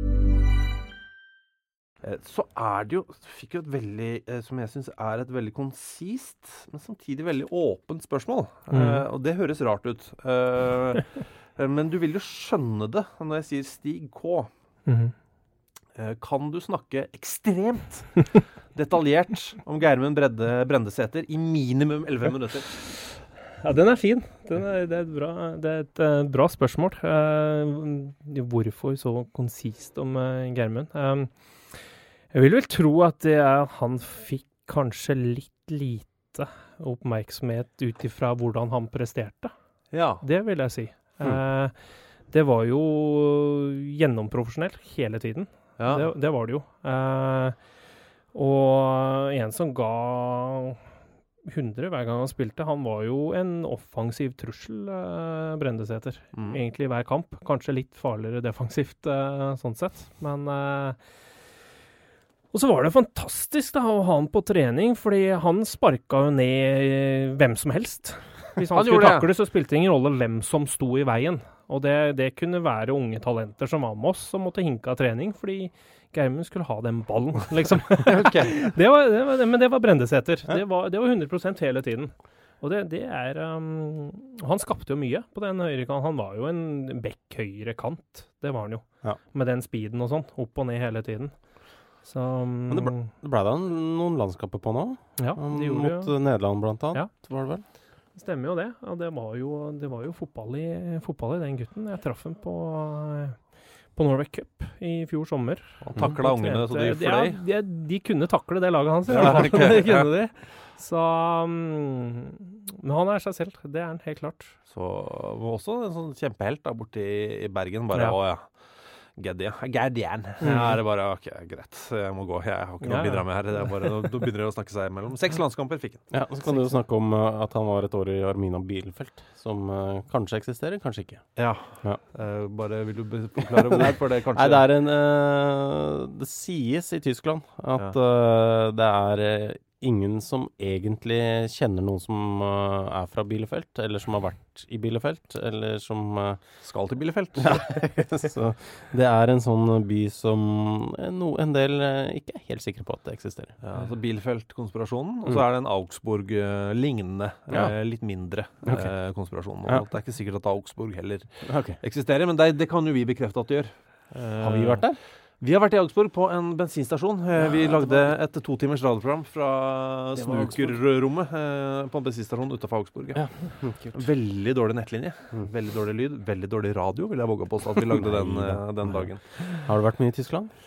Speaker 5: Så er det jo, fikk jo et veldig, som jeg synes er et veldig konsist, men samtidig veldig åpent spørsmål. Mm. Uh, og det høres rart ut. Uh, men du vil jo skjønne det når jeg sier Stig K. Mm. Uh, kan du snakke ekstremt detaljert om Geirmund Brendesæter i minimum elleve minutter?
Speaker 9: Ja, den er fin. Den er, det, er et bra, det er et uh, bra spørsmål. Uh, hvorfor så konsist om uh, Geirmund? Uh, jeg vil vel tro at det er, han fikk kanskje litt lite oppmerksomhet ut ifra hvordan han presterte.
Speaker 5: Ja.
Speaker 9: Det vil jeg si. Mm. Uh, det var jo gjennomprofesjonell hele tiden. Ja. Det, det var det jo. Uh, og en som ga hundre hver gang han spilte. Han var jo en offensiv trussel, uh, Brendesæter. Mm. Egentlig hver kamp. Kanskje litt farligere defensivt, uh, sånn sett. Men uh, og så var det fantastisk da, å ha han på trening, fordi han sparka jo ned hvem som helst. Hvis han, han skulle takle det, så spilte det ingen rolle hvem som sto i veien. Og det, det kunne være unge talenter som var med oss, som måtte hinke av trening, fordi Geirmund skulle ha den ballen, liksom. Okay. det var, det var, men det var Brendesæter. Ja. Det, var, det var hundre prosent hele tiden. Og det, det er... Um, han skapte jo mye på den høyre kant. Han var jo en bekk høyre kant. Det var han jo. Ja. Med den speeden og sånn, opp og ned hele tiden. Så, um,
Speaker 8: men det ble, det ble da noen landskamper på nå?
Speaker 9: Ja, det gjorde
Speaker 8: mot jo. Nederland blant annet, ja. Var det vel?
Speaker 9: Det stemmer jo det. Og det var jo, det var jo fotball, i, fotball i den gutten. Jeg traff ham på... på Norway Cup i fjor sommer.
Speaker 5: Han taklet mm. ungene så de fløy.
Speaker 9: Ja, de, de kunne takle det laget hans. Ja, okay. Det kunne de. Så, um, men han er seg selv, det er han helt klart.
Speaker 5: Så var også en sånn kjempehelt da borte i, i Bergen, bare, ja. Å ja, Gardien. Gardien. Mm. Ja, er det bare, ok, greit, jeg må gå. Jeg har ikke noe å bidra med her. Det er bare, nå begynner det å snakke seg imellom. Seks landskamper fikk han.
Speaker 8: Ja, så kan du jo snakke om uh, at han var et år i Arminia Bielefeld, som uh, kanskje eksisterer, kanskje ikke.
Speaker 5: Ja,
Speaker 8: ja.
Speaker 5: Uh, bare vil du forklare hvorfor det kanskje...
Speaker 8: Nei, det er en, uh, det sies i Tyskland at ja. uh, det er uh, ingen som egentlig kjenner noen som uh, er fra Bielefeld, eller som har vært i Bielefeld, eller som uh,
Speaker 5: skal til Bielefeld.
Speaker 8: Så det er en sånn by som no, en del uh, ikke er helt sikre på at det eksisterer.
Speaker 5: Ja, altså Bielefeld-konspirasjonen, og så er det en Augsburg-lignende, uh, ja. uh, litt mindre okay. uh, konspirasjon. Ja. Det er ikke sikkert at Augsburg heller okay. eksisterer, men det, det kan jo vi bekrefte at det gjør.
Speaker 8: Uh, har vi vært der?
Speaker 5: Vi har vært i Augsburg på en bensinstasjon. Ja, vi lagde et to timers radioprogram fra snookerrommet eh, på en bensinstasjon utenfor Augsburg. Ja. Ja, veldig dårlig nettlinje, mm. veldig dårlig lyd, veldig dårlig radio, vil jeg våge på at vi lagde den, den dagen.
Speaker 8: Har du vært mye i Tyskland?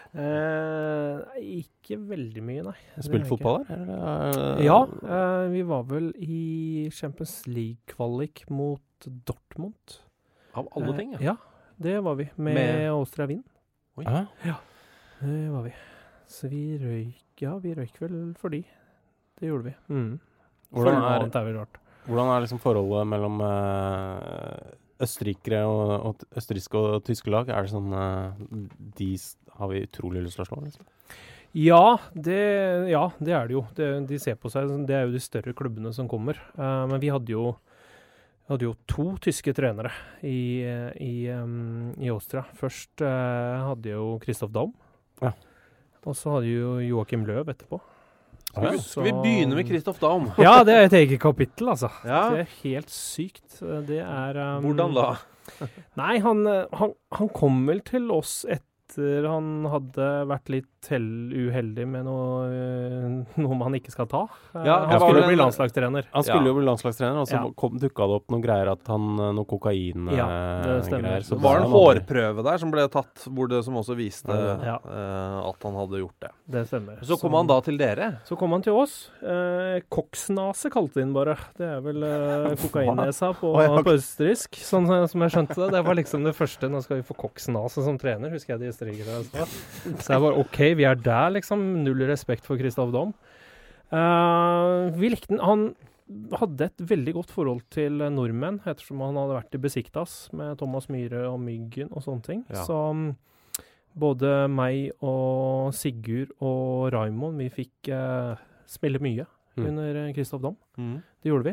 Speaker 9: Eh, ikke veldig mye, nei.
Speaker 8: Spilt fotball der? Eller?
Speaker 9: Ja, eh, vi var vel i Champions League-kvalik mot Dortmund.
Speaker 5: Av alle ting,
Speaker 9: ja. Ja, det var vi, med, med... Austria Wien.
Speaker 8: Ja.
Speaker 9: ja, det var vi. Så vi røyk, ja, vi røyk vel for de. Det gjorde vi. Mm.
Speaker 8: Hvordan er, er, rart. Hvordan er liksom forholdet mellom uh, østerrikere og, og østerrikske og tyske lag? Er det sånn, uh, de har vi utrolig lyst til å slå, liksom?
Speaker 9: Ja, det, ja, det er det jo. Det, de ser på seg, det er jo de større klubbene som kommer. Uh, men vi hadde jo hadde jo to tyske trenere i, i, um, i Austria. Først uh, hadde jo Christoph Daum,
Speaker 8: ja.
Speaker 9: og så hadde jo Joachim Löw etterpå.
Speaker 5: Skal vi, skal vi begynne med Christoph Daum?
Speaker 9: Ja, det er et eget kapittel, altså.
Speaker 5: Ja.
Speaker 9: Det er helt sykt. Det er... Um,
Speaker 5: Hvordan da?
Speaker 9: Nei, han, han, han kom vel til oss etter han hadde vært litt uheldig med noe, noe man ikke skal ta.
Speaker 5: Ja,
Speaker 9: han skulle jo bli landslagstrener.
Speaker 8: Han skulle
Speaker 9: ja.
Speaker 8: jo bli landslagstrener, og så
Speaker 9: ja.
Speaker 8: kom, dukka det opp noen greier at han, noe kokain
Speaker 9: ja, det
Speaker 8: greier.
Speaker 5: Så var det en hårprøve der som ble tatt, hvor det som også viste
Speaker 9: ja.
Speaker 5: uh, at han hadde gjort det.
Speaker 9: Det stemmer.
Speaker 5: Så kom så, han da til dere?
Speaker 9: Så kom han til oss. Uh, Koksnase kalte de den bare. Det er vel uh, kokainnesa på, oh, ja. på østerriksk, sånn som jeg skjønte det. Det var liksom det første. Nå skal vi få koksnase som trener, husker jeg de østerrikere sa. Så jeg var ok, vi er der liksom, null respekt for Christoph Daum. Uh, vi likte den, han hadde et veldig godt forhold til nordmenn, ettersom han hadde vært i Besiktas med Thomas Myhre og Myggen og sånne ting. Ja. Så um, både meg og Sigurd og Raimond, vi fikk uh, spille mye mm. under Christoph Daum.
Speaker 5: Mm.
Speaker 9: Det gjorde vi.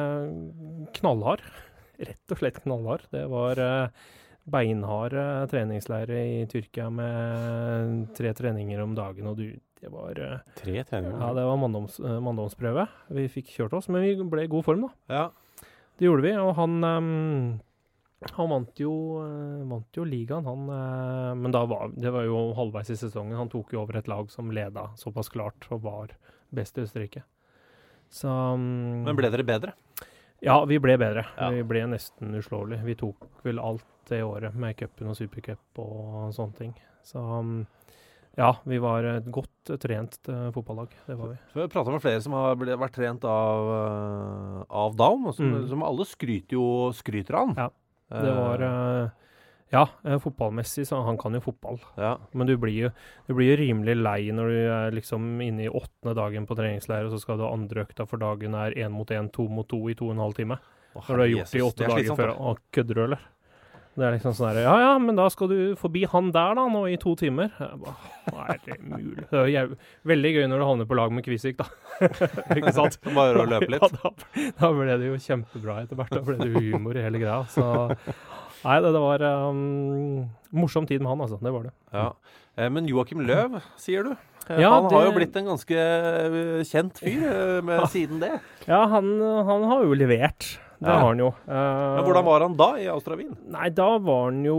Speaker 9: Uh, knallhard. Rett og slett knallhard. Det var... Uh, beinharde treningsleire i Tyrkia med tre treninger om dagen, og du, det var... Uh,
Speaker 8: tre treninger?
Speaker 9: Ja, det var manndoms, uh, manndomsprøve. Vi fikk kjørt oss, men vi ble i god form da.
Speaker 5: Ja.
Speaker 9: Det gjorde vi, og han, um, han vant jo, uh, vant jo ligaen, han, uh, men da var, det var jo halvveis i sesongen. Han tok jo over et lag som leda såpass klart, og var best i Østerrike. Så... Um,
Speaker 5: men ble dere bedre?
Speaker 9: Ja, vi ble bedre.
Speaker 5: Ja.
Speaker 9: Vi ble nesten uslåelig. Vi tok vel alt det året med cupen og supercup og sånne ting. Så ja, vi var et godt trent uh, fotballag. Det var vi.
Speaker 5: Så vi har pratet med flere som har ble, vært trent av, uh, av Daum, og som, mm. som alle skryter jo skryter han.
Speaker 9: Ja, det var... Uh, ja, uh, fotballmessig, så han kan jo fotball.
Speaker 5: Ja.
Speaker 9: Men du blir, jo, du blir jo rimelig lei når du er liksom inne i åttende dagen på treningsleir, og så skal du ha andre økta for dagen er én mot én, to mot to i to og en halv time. Åh, når du har gjort det i åtte dager før. Å, kødder du, eller? Det er liksom sånn her, ja, ja, men da skal du forbi han der da, nå i to timer. Jeg bare, hva er det mulig? Det er jo veldig gøy når du havner på lag med Kvisvik, da. Ikke sant?
Speaker 5: Bare å løpe litt.
Speaker 9: Ja, da, da ble det jo kjempebra etter hvert. Da ble det jo humor i hele greia. Så, nei, det, det var um, morsom tid med han, altså. Det var det.
Speaker 5: Ja. Eh, men Joachim Löw, sier du?
Speaker 9: Ja,
Speaker 5: han
Speaker 9: det...
Speaker 5: har jo blitt en ganske kjent fyr med siden det.
Speaker 9: Ja, han, han har jo levert. Det ja. har han jo. Uh,
Speaker 5: Men hvordan var han da i Austria Wien?
Speaker 9: Nei, da var han jo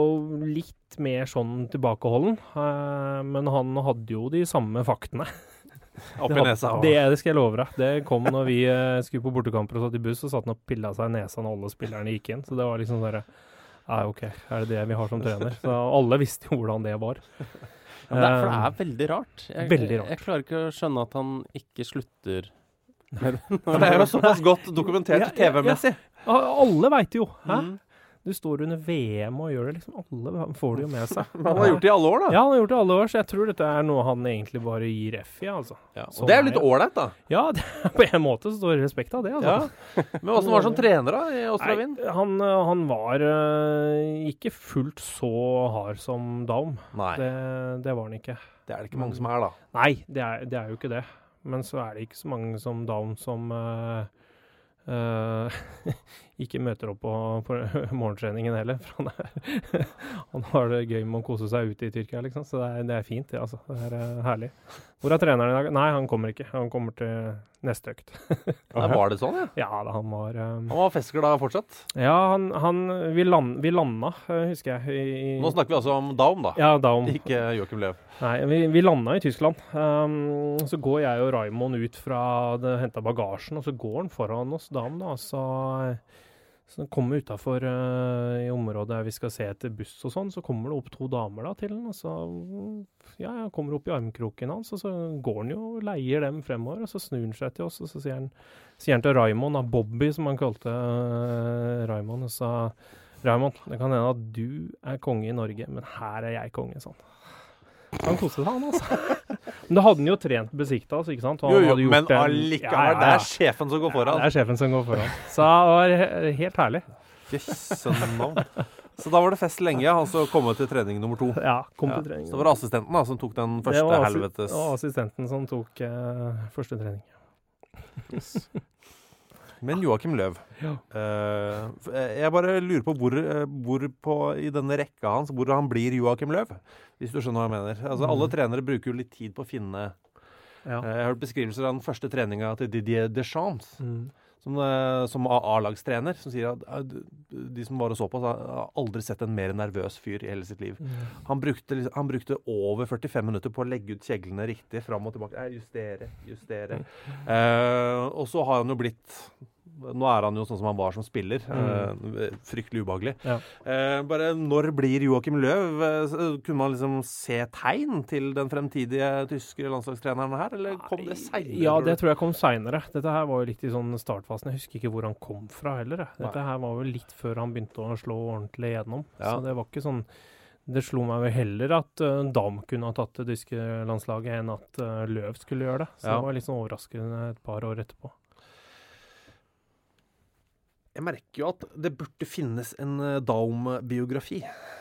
Speaker 9: litt mer sånn tilbakeholden. Uh, men han hadde jo de samme faktene.
Speaker 5: Opp i nesa.
Speaker 9: Det, det skal jeg love deg. Det kom når vi uh, skulle på bortekamper og satt i buss, og satt han og pilla seg i nesa når alle spillerne gikk inn. Så det var liksom sånn, ja, ok, er det det vi har som trener? Så alle visste jo hvordan det var.
Speaker 8: Ja, det er, for det er veldig rart. Jeg,
Speaker 9: veldig rart.
Speaker 8: Jeg, jeg klarer ikke å skjønne at han ikke slutter...
Speaker 5: det er jo såpass godt dokumentert ja, T V-messig.
Speaker 9: Ja, ja. Alle vet jo, hæ? Mm. Du står under V M og gjør det liksom, alle får det jo med seg.
Speaker 5: Men han har gjort det i alle år da.
Speaker 9: Ja, han har gjort det i alle år, så jeg tror dette er noe han egentlig bare gir F i, altså.
Speaker 5: Ja, og det er jo litt ålreit da.
Speaker 9: Ja, det, på en måte så står det respekt av det, altså.
Speaker 5: Ja. Men hvordan var han som trener da i Austria Wien?
Speaker 9: Nei, han, han var uh, ikke fullt så hard som Daum.
Speaker 5: Nei.
Speaker 9: Det, det var han ikke.
Speaker 5: Det er det ikke mange som er da.
Speaker 9: Nei, det er, det er jo ikke det. Men så er det ikke så mange som Daum som... Uh, Uh, ikke møter opp på, på morgentreningen heller, for han, er, han har det gøy med å kose seg ute i Tyrkia, liksom, så det er, det er fint, det, altså. Det er uh, herlig. Hvor er treneren i dag? Nei, han kommer ikke. Han kommer til neste økt.
Speaker 5: Ja, var det sånn, ja?
Speaker 9: Ja, da, han var... Um,
Speaker 5: han var fesker da fortsatt?
Speaker 9: Ja, han, han vi, land, vi landa, husker jeg. I,
Speaker 5: Nå snakker vi altså om Daum da?
Speaker 9: Ja, Daum.
Speaker 5: Ikke Joachim Löw.
Speaker 9: Nei, vi, vi landa i Tyskland. Um, så går jeg og Raimond ut fra det hentet bagasjen, og så går han foran oss, Daum da, så... Så kommer vi utenfor uh, i området der vi skal se etter buss og sånn, så kommer det opp to damer da til den, og så ja, jeg kommer opp i armkroken hans, og så går han jo og leier dem fremover, og så snur han seg til oss, og så sier han, sier han til Raimond, da, Bobby som han kalte uh, Raimond, og så Raimond, det kan hende at du er konge i Norge, men her er jeg konge, sånn. Han koste seg, han, altså. Men da hadde han jo trent besikta, altså, ikke sant?
Speaker 5: Jo, jo, men allikevel, ja, ja, ja. Det er sjefen som går foran.
Speaker 9: Ja, det er sjefen som går foran. Så det var helt herlig.
Speaker 5: Jøssenavn. Så da var det fest lenge, han så kom til trening nummer to.
Speaker 9: Ja, kom til
Speaker 5: ja.
Speaker 9: trening.
Speaker 5: Så var det assistenten da, som tok den første
Speaker 9: det
Speaker 5: helvetes...
Speaker 9: Det var assistenten som tok uh, første trening.
Speaker 5: Yes. Men Joachim Löw, ja. uh, jeg bare lurer på hvor, hvor på, i denne rekka hans, hvor han blir Joachim Löw, hvis du skjønner hva jeg mener. Altså, mm. Alle trenere bruker jo litt tid på å finne, ja. uh, jeg har hørt beskrivelser av den første treningen til Didier Deschamps, mm. som, uh, som A-lagstrener, som sier at uh, de som var og så på, har aldri sett en mer nervøs fyr i hele sitt liv. Mm. Han, brukte, han brukte over førtifem minutter på å legge ut kjeglene riktig, fram og tilbake, eh, justere, justere. Mm. Uh, og så har han jo blitt... Nå er han jo sånn som han var som spiller. Mm. Eh, fryktelig ubehagelig. Ja. Eh, bare når blir Joachim Löw? Eh, kunne man liksom se tegn til den fremtidige tyske landslagstreneren her, eller kom det senere?
Speaker 9: Ja, det tror jeg kom senere. Dette her var jo litt i sånn startfasen. Jeg husker ikke hvor han kom fra heller. Dette Nei. her var jo litt før han begynte å slå ordentlig gjennom. Ja. Så det var ikke sånn... Det slo meg vel heller at uh, Daum kunne ha tatt det tyske landslaget enn at uh, Löw skulle gjøre det. Så ja. det var litt sånn overraskende et par år etterpå.
Speaker 5: Jeg merker jo at det burde finnes en uh, Daum-biografi.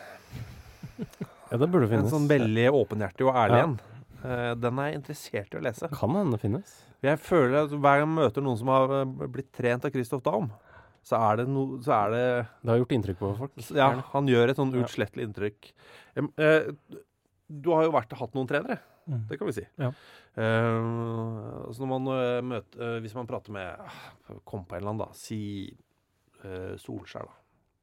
Speaker 8: Ja, det burde finnes.
Speaker 5: En sånn veldig åpenhjertig og ærlig en. Ja. Uh, den er jeg interessert i å lese.
Speaker 8: Kan hende finnes.
Speaker 5: Jeg føler at hver gang jeg møter noen som har blitt trent av Christoph Daum, så er det noe... Så er det,
Speaker 8: det har gjort inntrykk på folk.
Speaker 5: Ja, han gjør et sånn utslettelig inntrykk. Um, uh, du har jo vært, hatt noen trenere, mm. det kan vi si. Ja. Uh, så når man uh, møter... Uh, hvis man prater med... Uh, kom på en eller annen da, si... Solskjær da.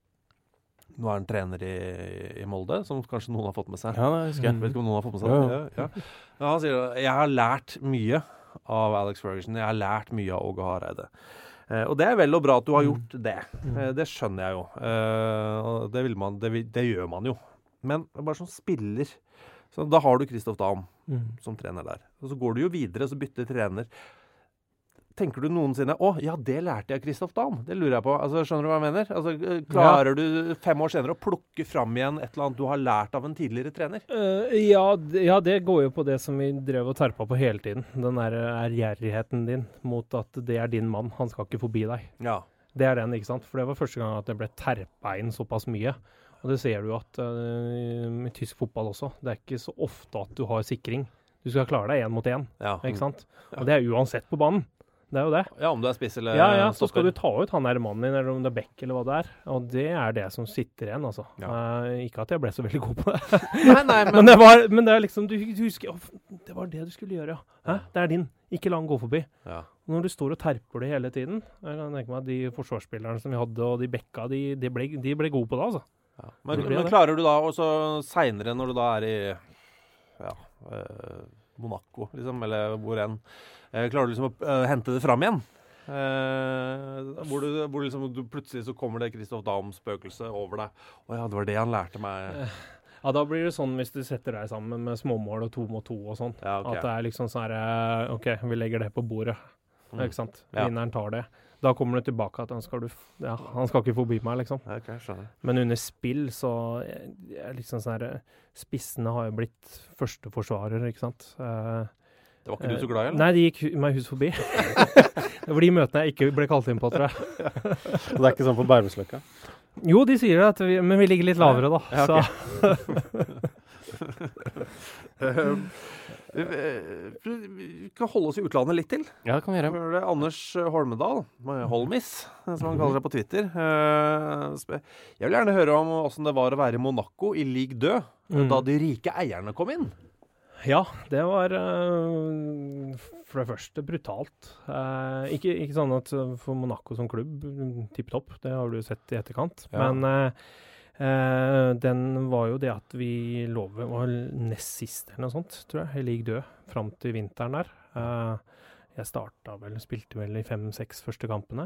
Speaker 5: Nå er han trener i, i Molde, som kanskje noen har fått med seg.
Speaker 8: Ja, det husker jeg.
Speaker 5: Vet ikke om noen har fått med seg det. Ja, ja. Ja, han sier at jeg har lært mye av Alex Ferguson. Jeg har lært mye av Åge Hareide. Eh, og det er vel og bra at du har gjort det. Eh, det skjønner jeg jo. Eh, det, vil man, det, det gjør man jo. Men bare som spiller, så da har du Christoph Daum mm. som trener der. Og så går du jo videre, så bytter trener. Tenker du noensinne, å, ja, det lærte jeg av Christoph Daum. Det lurer jeg på. Altså, skjønner du hva jeg mener? Altså, klarer ja. du fem år senere å plukke fram igjen et eller annet du har lært av en tidligere trener?
Speaker 9: Uh, ja, ja, det går jo på det som vi drev og terpa på hele tiden. Den der ærgjerrigheten din mot at det er din mann. Han skal ikke forbi deg. Ja. Det er den, ikke sant? For det var første gang at det ble terpa inn såpass mye. Og det ser du at uh, i tysk fotball også. Det er ikke så ofte at du har sikring. Du skal klare deg én mot én, ja. ikke sant? Ja. Og det er uansett på banen. Det er jo det.
Speaker 5: Ja, om du er spiss eller...
Speaker 9: Ja, ja, så skal du ta ut han der mannen din, eller om det er bekk eller hva det er. Og det er det som sitter igjen, altså. Ja. Uh, ikke at jeg ble så veldig god på det.
Speaker 5: Nei, nei, men...
Speaker 9: men, det var, men det er liksom, du, du husker, oh, det var det du skulle gjøre, ja. Hæ? Det er din. Ikke la han gå forbi. Ja. Når du står og terper det hele tiden, jeg kan tenke meg at de forsvarsspillerne som vi hadde, og de bekka, de, de, ble, de ble gode på det, altså.
Speaker 5: Ja. Men, men klarer du da, også senere når du da er i, ja, uh, Monaco, liksom, eller hvor enn, Eh, klarer du liksom å uh, hente det fram igjen? Eh, hvor du, hvor liksom, du plutselig så kommer det Christoph Daum-spøkelse over deg. Å ja, det var det han lærte meg.
Speaker 9: Ja, da blir det sånn hvis du setter deg sammen med småmål og to mot to og sånn. Ja, okay. At det er liksom sånn her, ok, vi legger det på bordet. mm. ikke sant?
Speaker 5: Ja.
Speaker 9: Vinneren tar det. Da kommer det tilbake at han skal, du, ja, han skal ikke forbi meg, liksom.
Speaker 5: Ja, okay, skjønner.
Speaker 9: Men under spill så er liksom sånn her, spissene har jo blitt første forsvarer, ikke sant? Uh,
Speaker 5: det var ikke du så glad i, eller?
Speaker 9: Nei, de gikk meg hus forbi. Det var de møtene jeg ikke ble kalt inn på, tror jeg.
Speaker 8: Så det er ikke sånn på Bærumsløkka?
Speaker 9: Jo, de sier det, at vi, men vi ligger litt lavere da.
Speaker 5: Ja, okay.
Speaker 9: Så.
Speaker 5: Vi kan holde oss i utlandet litt til.
Speaker 8: Ja, det kan vi gjøre.
Speaker 5: Det er Anders Holmedal, Holmis, som han kaller seg på Twitter. Jeg vil gjerne høre om hvordan det var å være i Monaco i Ligue deux, mm. da de rike eierne kom inn.
Speaker 9: Ja, det var uh, for det første brutalt. Uh, ikke, ikke sånn at for Monaco som klubb, tipp-topp, det har du sett i etterkant. Ja. Men uh, uh, den var jo det at vi lovet var nest sist eller noe sånt, tror jeg, i Ligue deux, frem til vinteren der. Uh, jeg startet vel, spilte vel i fem-seks første kampene.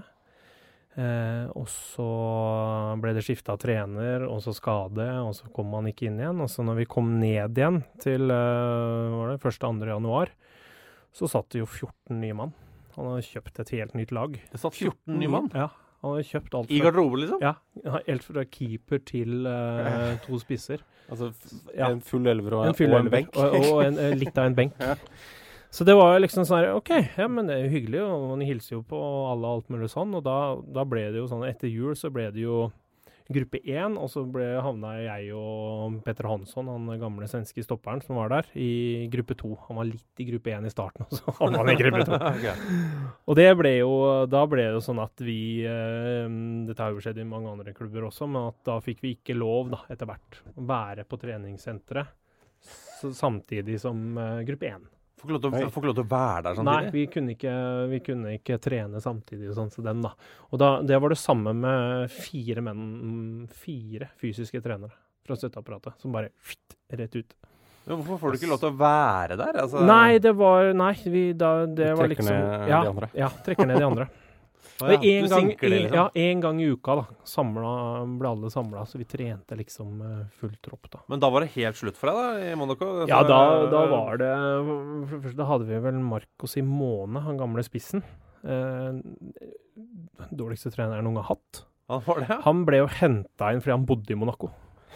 Speaker 9: Eh, og så ble det skiftet trener, og så skade, og så kom man ikke inn igjen. Og så når vi kom ned igjen til eh, var det første andre januar, så satt det jo fjorten nye mann. Han hadde kjøpt et helt nytt lag.
Speaker 5: Det satt fjorten nye mann?
Speaker 9: Ja, han hadde kjøpt alt.
Speaker 5: I garderoben, liksom?
Speaker 9: Ja, helt fra keeper til eh, to spisser.
Speaker 8: Altså ja. En full elver og en,
Speaker 9: full
Speaker 8: og en
Speaker 9: elver,
Speaker 8: benk.
Speaker 9: Og, og en, litt av en benk. Ja. Så det var liksom sånn her, ok, ja, men det er jo hyggelig, og man hilser jo på alle alt mulig sånn, og da, da ble det jo sånn, etter jul så ble det jo gruppe én, og så ble, havna jeg og Petter Hansson, han gamle svenske stopperen som var der, i gruppe to. Han var litt i gruppe én i starten, og så havna han i gruppe to. Okay. Og det ble jo, da ble det jo sånn at vi, eh, dette har jo skjedd i mange andre klubber også, men at da fikk vi ikke lov da, etter hvert, å være på treningssenteret, så, samtidig som eh, gruppe én.
Speaker 5: Får ikke, å, får ikke lov til å være der samtidig?
Speaker 9: Nei, vi kunne ikke, vi kunne ikke trene samtidig sånn som dem da. Og da, det var det samme med fire menn, fire fysiske trenere fra støtteapparatet, som bare fitt, rett ut.
Speaker 5: Men hvorfor får du ikke lov til å være der? Altså...
Speaker 9: Nei, det var, nei, vi, da, det
Speaker 8: vi
Speaker 9: var liksom...
Speaker 8: Ned
Speaker 9: ja,
Speaker 8: de andre.
Speaker 9: Ja, trekker ned de andre.
Speaker 5: Ah, ja.
Speaker 9: En, gang,
Speaker 5: det, liksom.
Speaker 9: ja, en gang i uka da, samlet, ble alle samlet, så vi trente liksom full tropp da.
Speaker 5: Men da var det helt slutt for deg da, i Monaco? Altså,
Speaker 9: ja, da, da var det, for det første, da hadde vi vel Marco Simone, han gamle spissen. Eh, dårligste treneren noen har hatt.
Speaker 5: Han var det?
Speaker 9: Han ble jo hentet inn fordi han bodde i Monaco.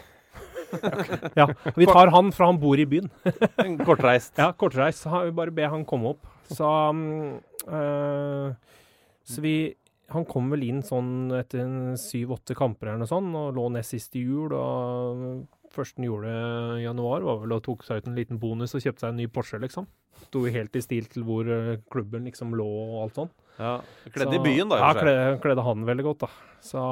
Speaker 9: Ja, vi tar han fra han bor i byen.
Speaker 5: Kortreist.
Speaker 9: Ja, kortreist. Vi bare be han komme opp. Så... Øh, Så vi, han kom vel inn sånn etter syv-åtte kamper eller noe sånn, og lå nest sist i jul, og første han gjorde i januar var vel å tok seg ut en liten bonus og kjøpte seg en ny Porsche, liksom. Stod helt i stil til hvor klubben liksom lå og alt sånn.
Speaker 5: Ja, kledde i byen da?
Speaker 9: Ja, kledde, kledde han veldig godt da. Så,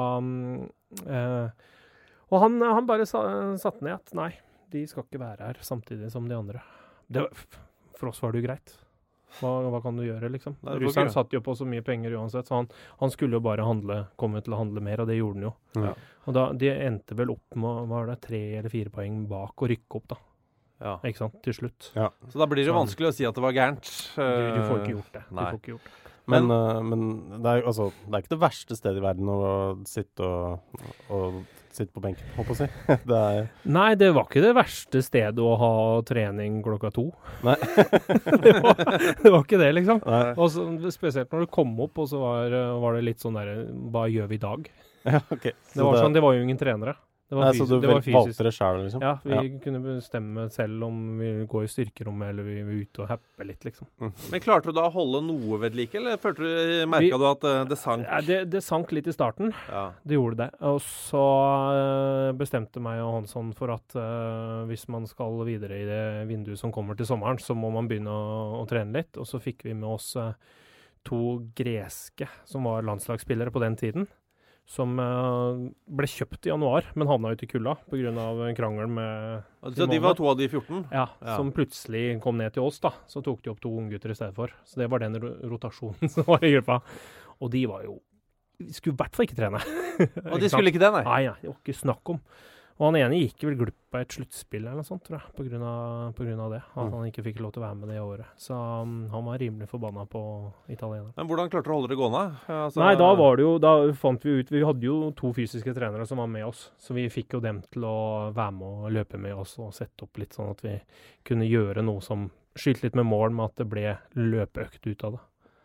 Speaker 9: øh, og han, han bare sa, satt ned at nei, de skal ikke være her samtidig som de andre. Det, for oss var det jo greit. Hva, hva kan du gjøre, liksom? Russeren satt jo på så mye penger uansett, så han, han skulle jo bare handle, komme til å handle mer, og det gjorde han jo.
Speaker 5: Ja.
Speaker 9: Og da, de endte vel opp med, var det tre eller fire poeng bak og rykke opp da.
Speaker 5: Ja.
Speaker 9: Ikke sant? Til slutt.
Speaker 5: Ja. Så da blir det jo vanskelig å si at det var gærent.
Speaker 9: Du, du får ikke gjort det. Du får ikke gjort det.
Speaker 8: Men, men, uh, men det, er, altså, det er ikke det verste stedet i verden å sitte og, og sitte på benken, håper jeg å si. Det er...
Speaker 9: Nei, det var ikke det verste stedet å ha trening klokka to.
Speaker 8: Nei.
Speaker 9: det, var, det var ikke det, liksom.
Speaker 8: Nei.
Speaker 9: Og så, spesielt når du kom opp, og så var, var det litt sånn der, hva gjør vi i dag?
Speaker 8: Ja, okay.
Speaker 9: Det var, det... Sånn, det var jo ingen trenere. Det var,
Speaker 8: Nei,
Speaker 9: fysisk,
Speaker 8: så du
Speaker 9: det var
Speaker 8: valgte det selv, liksom?
Speaker 9: Ja, vi
Speaker 8: ja.
Speaker 9: kunne bestemme selv om vi går i styrkerommet, eller vi er ute og happer litt, liksom.
Speaker 5: Mm. Men klarte du da å holde noe ved like, eller følte du, merket vi, du at uh, det sank?
Speaker 9: Ja, det, det sank litt i starten.
Speaker 5: Ja.
Speaker 9: Det gjorde det. Og så uh, bestemte meg og Hansson for at uh, hvis man skal videre i det vinduet som kommer til sommeren, så må man begynne å, å trene litt. Og så fikk vi med oss uh, to greske som var landslagsspillere på den tiden, som uh, ble kjøpt i januar, men havna ut i kulda på grunn av en krangel med...
Speaker 5: Så de var to av de fjorten?
Speaker 9: Ja, ja, som plutselig kom ned til oss da. Så tok de opp to unggutter i stedet for. Så det var den rotasjonen som var i gruppa. Og de var jo... De skulle i hvert fall ikke trene.
Speaker 5: Og de skulle ikke det, nei?
Speaker 9: Nei, nei, det var ikke snakk om. Og han ene gikk vel glipp av et sluttspill eller noe sånt, tror jeg, på grunn av, på grunn av det. At han ikke fikk lov til å være med det året. Så um, han var rimelig forbanna på italiener.
Speaker 5: Men hvordan klarte du å holde det gående? Altså...
Speaker 9: Nei, da var det jo, da fant vi ut, vi hadde jo to fysiske trenere som var med oss, så vi fikk jo dem til å være med og løpe med oss og sette opp litt, sånn at vi kunne gjøre noe som skyldte litt med mål med at det ble løpeøkt ut av det.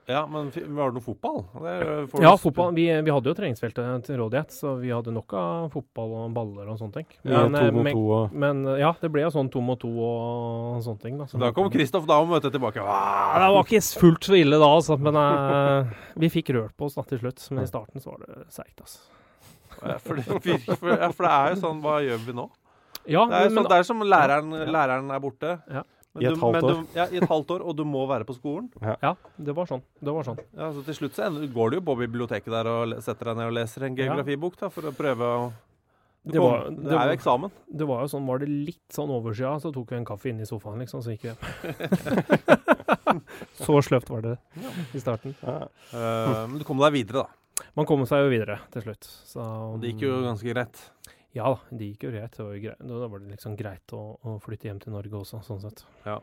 Speaker 5: Ja, men f- var det noe fotball? Det får
Speaker 9: Ja,
Speaker 5: du-
Speaker 9: fotball. Vi, vi hadde jo treningsfeltet til rådighet, så vi hadde nok av fotball og baller og sånne ting.
Speaker 8: Ja,
Speaker 9: Men,
Speaker 8: to
Speaker 9: eh,
Speaker 8: mot
Speaker 9: men,
Speaker 8: to og
Speaker 9: men eh, ja, det ble jo sånn to mot to og sånne ting. Da, så
Speaker 5: Da kom Kristoff da og møtte tilbake.
Speaker 9: Ja, det var ikke fullt så ille da, altså, men eh, vi fikk rørt på oss da til slutt. Men i starten så var det seigt, altså.
Speaker 5: Ja, for, det, vir- for, ja, for det er jo sånn, hva gjør vi nå?
Speaker 9: Ja,
Speaker 5: Det er, jo
Speaker 9: men,
Speaker 5: sånn, det er som læreren, læreren er borte.
Speaker 9: Ja.
Speaker 5: Men
Speaker 8: I et
Speaker 5: du-
Speaker 8: halvt
Speaker 5: men
Speaker 8: år.
Speaker 5: Du, ja, i et halvt år, og du må være på skolen.
Speaker 9: ja, det var sånn. Det var sånn.
Speaker 5: Ja, så til slutt så ender, går du jo på biblioteket der og le- setter deg ned og leser en geografibok da, for å prøve å... Du
Speaker 9: Det
Speaker 5: kom,
Speaker 9: var-
Speaker 5: det,
Speaker 9: det
Speaker 5: er
Speaker 9: var-
Speaker 5: jo eksamen.
Speaker 9: Det var jo sånn, var det litt sånn oversida, så tok vi en kaffe inne i sofaen, liksom, så gikk vi hjem. Så sløvt var det i starten.
Speaker 5: Uh, men du kom deg videre, da.
Speaker 9: Man kom seg jo videre til slutt. Så,
Speaker 5: Og det gikk jo ganske greit.
Speaker 9: Ja da, det gikk jo greit. Det var jo greit. Da var det liksom greit å, å flytte hjem til Norge også, sånn sett.
Speaker 5: Ja.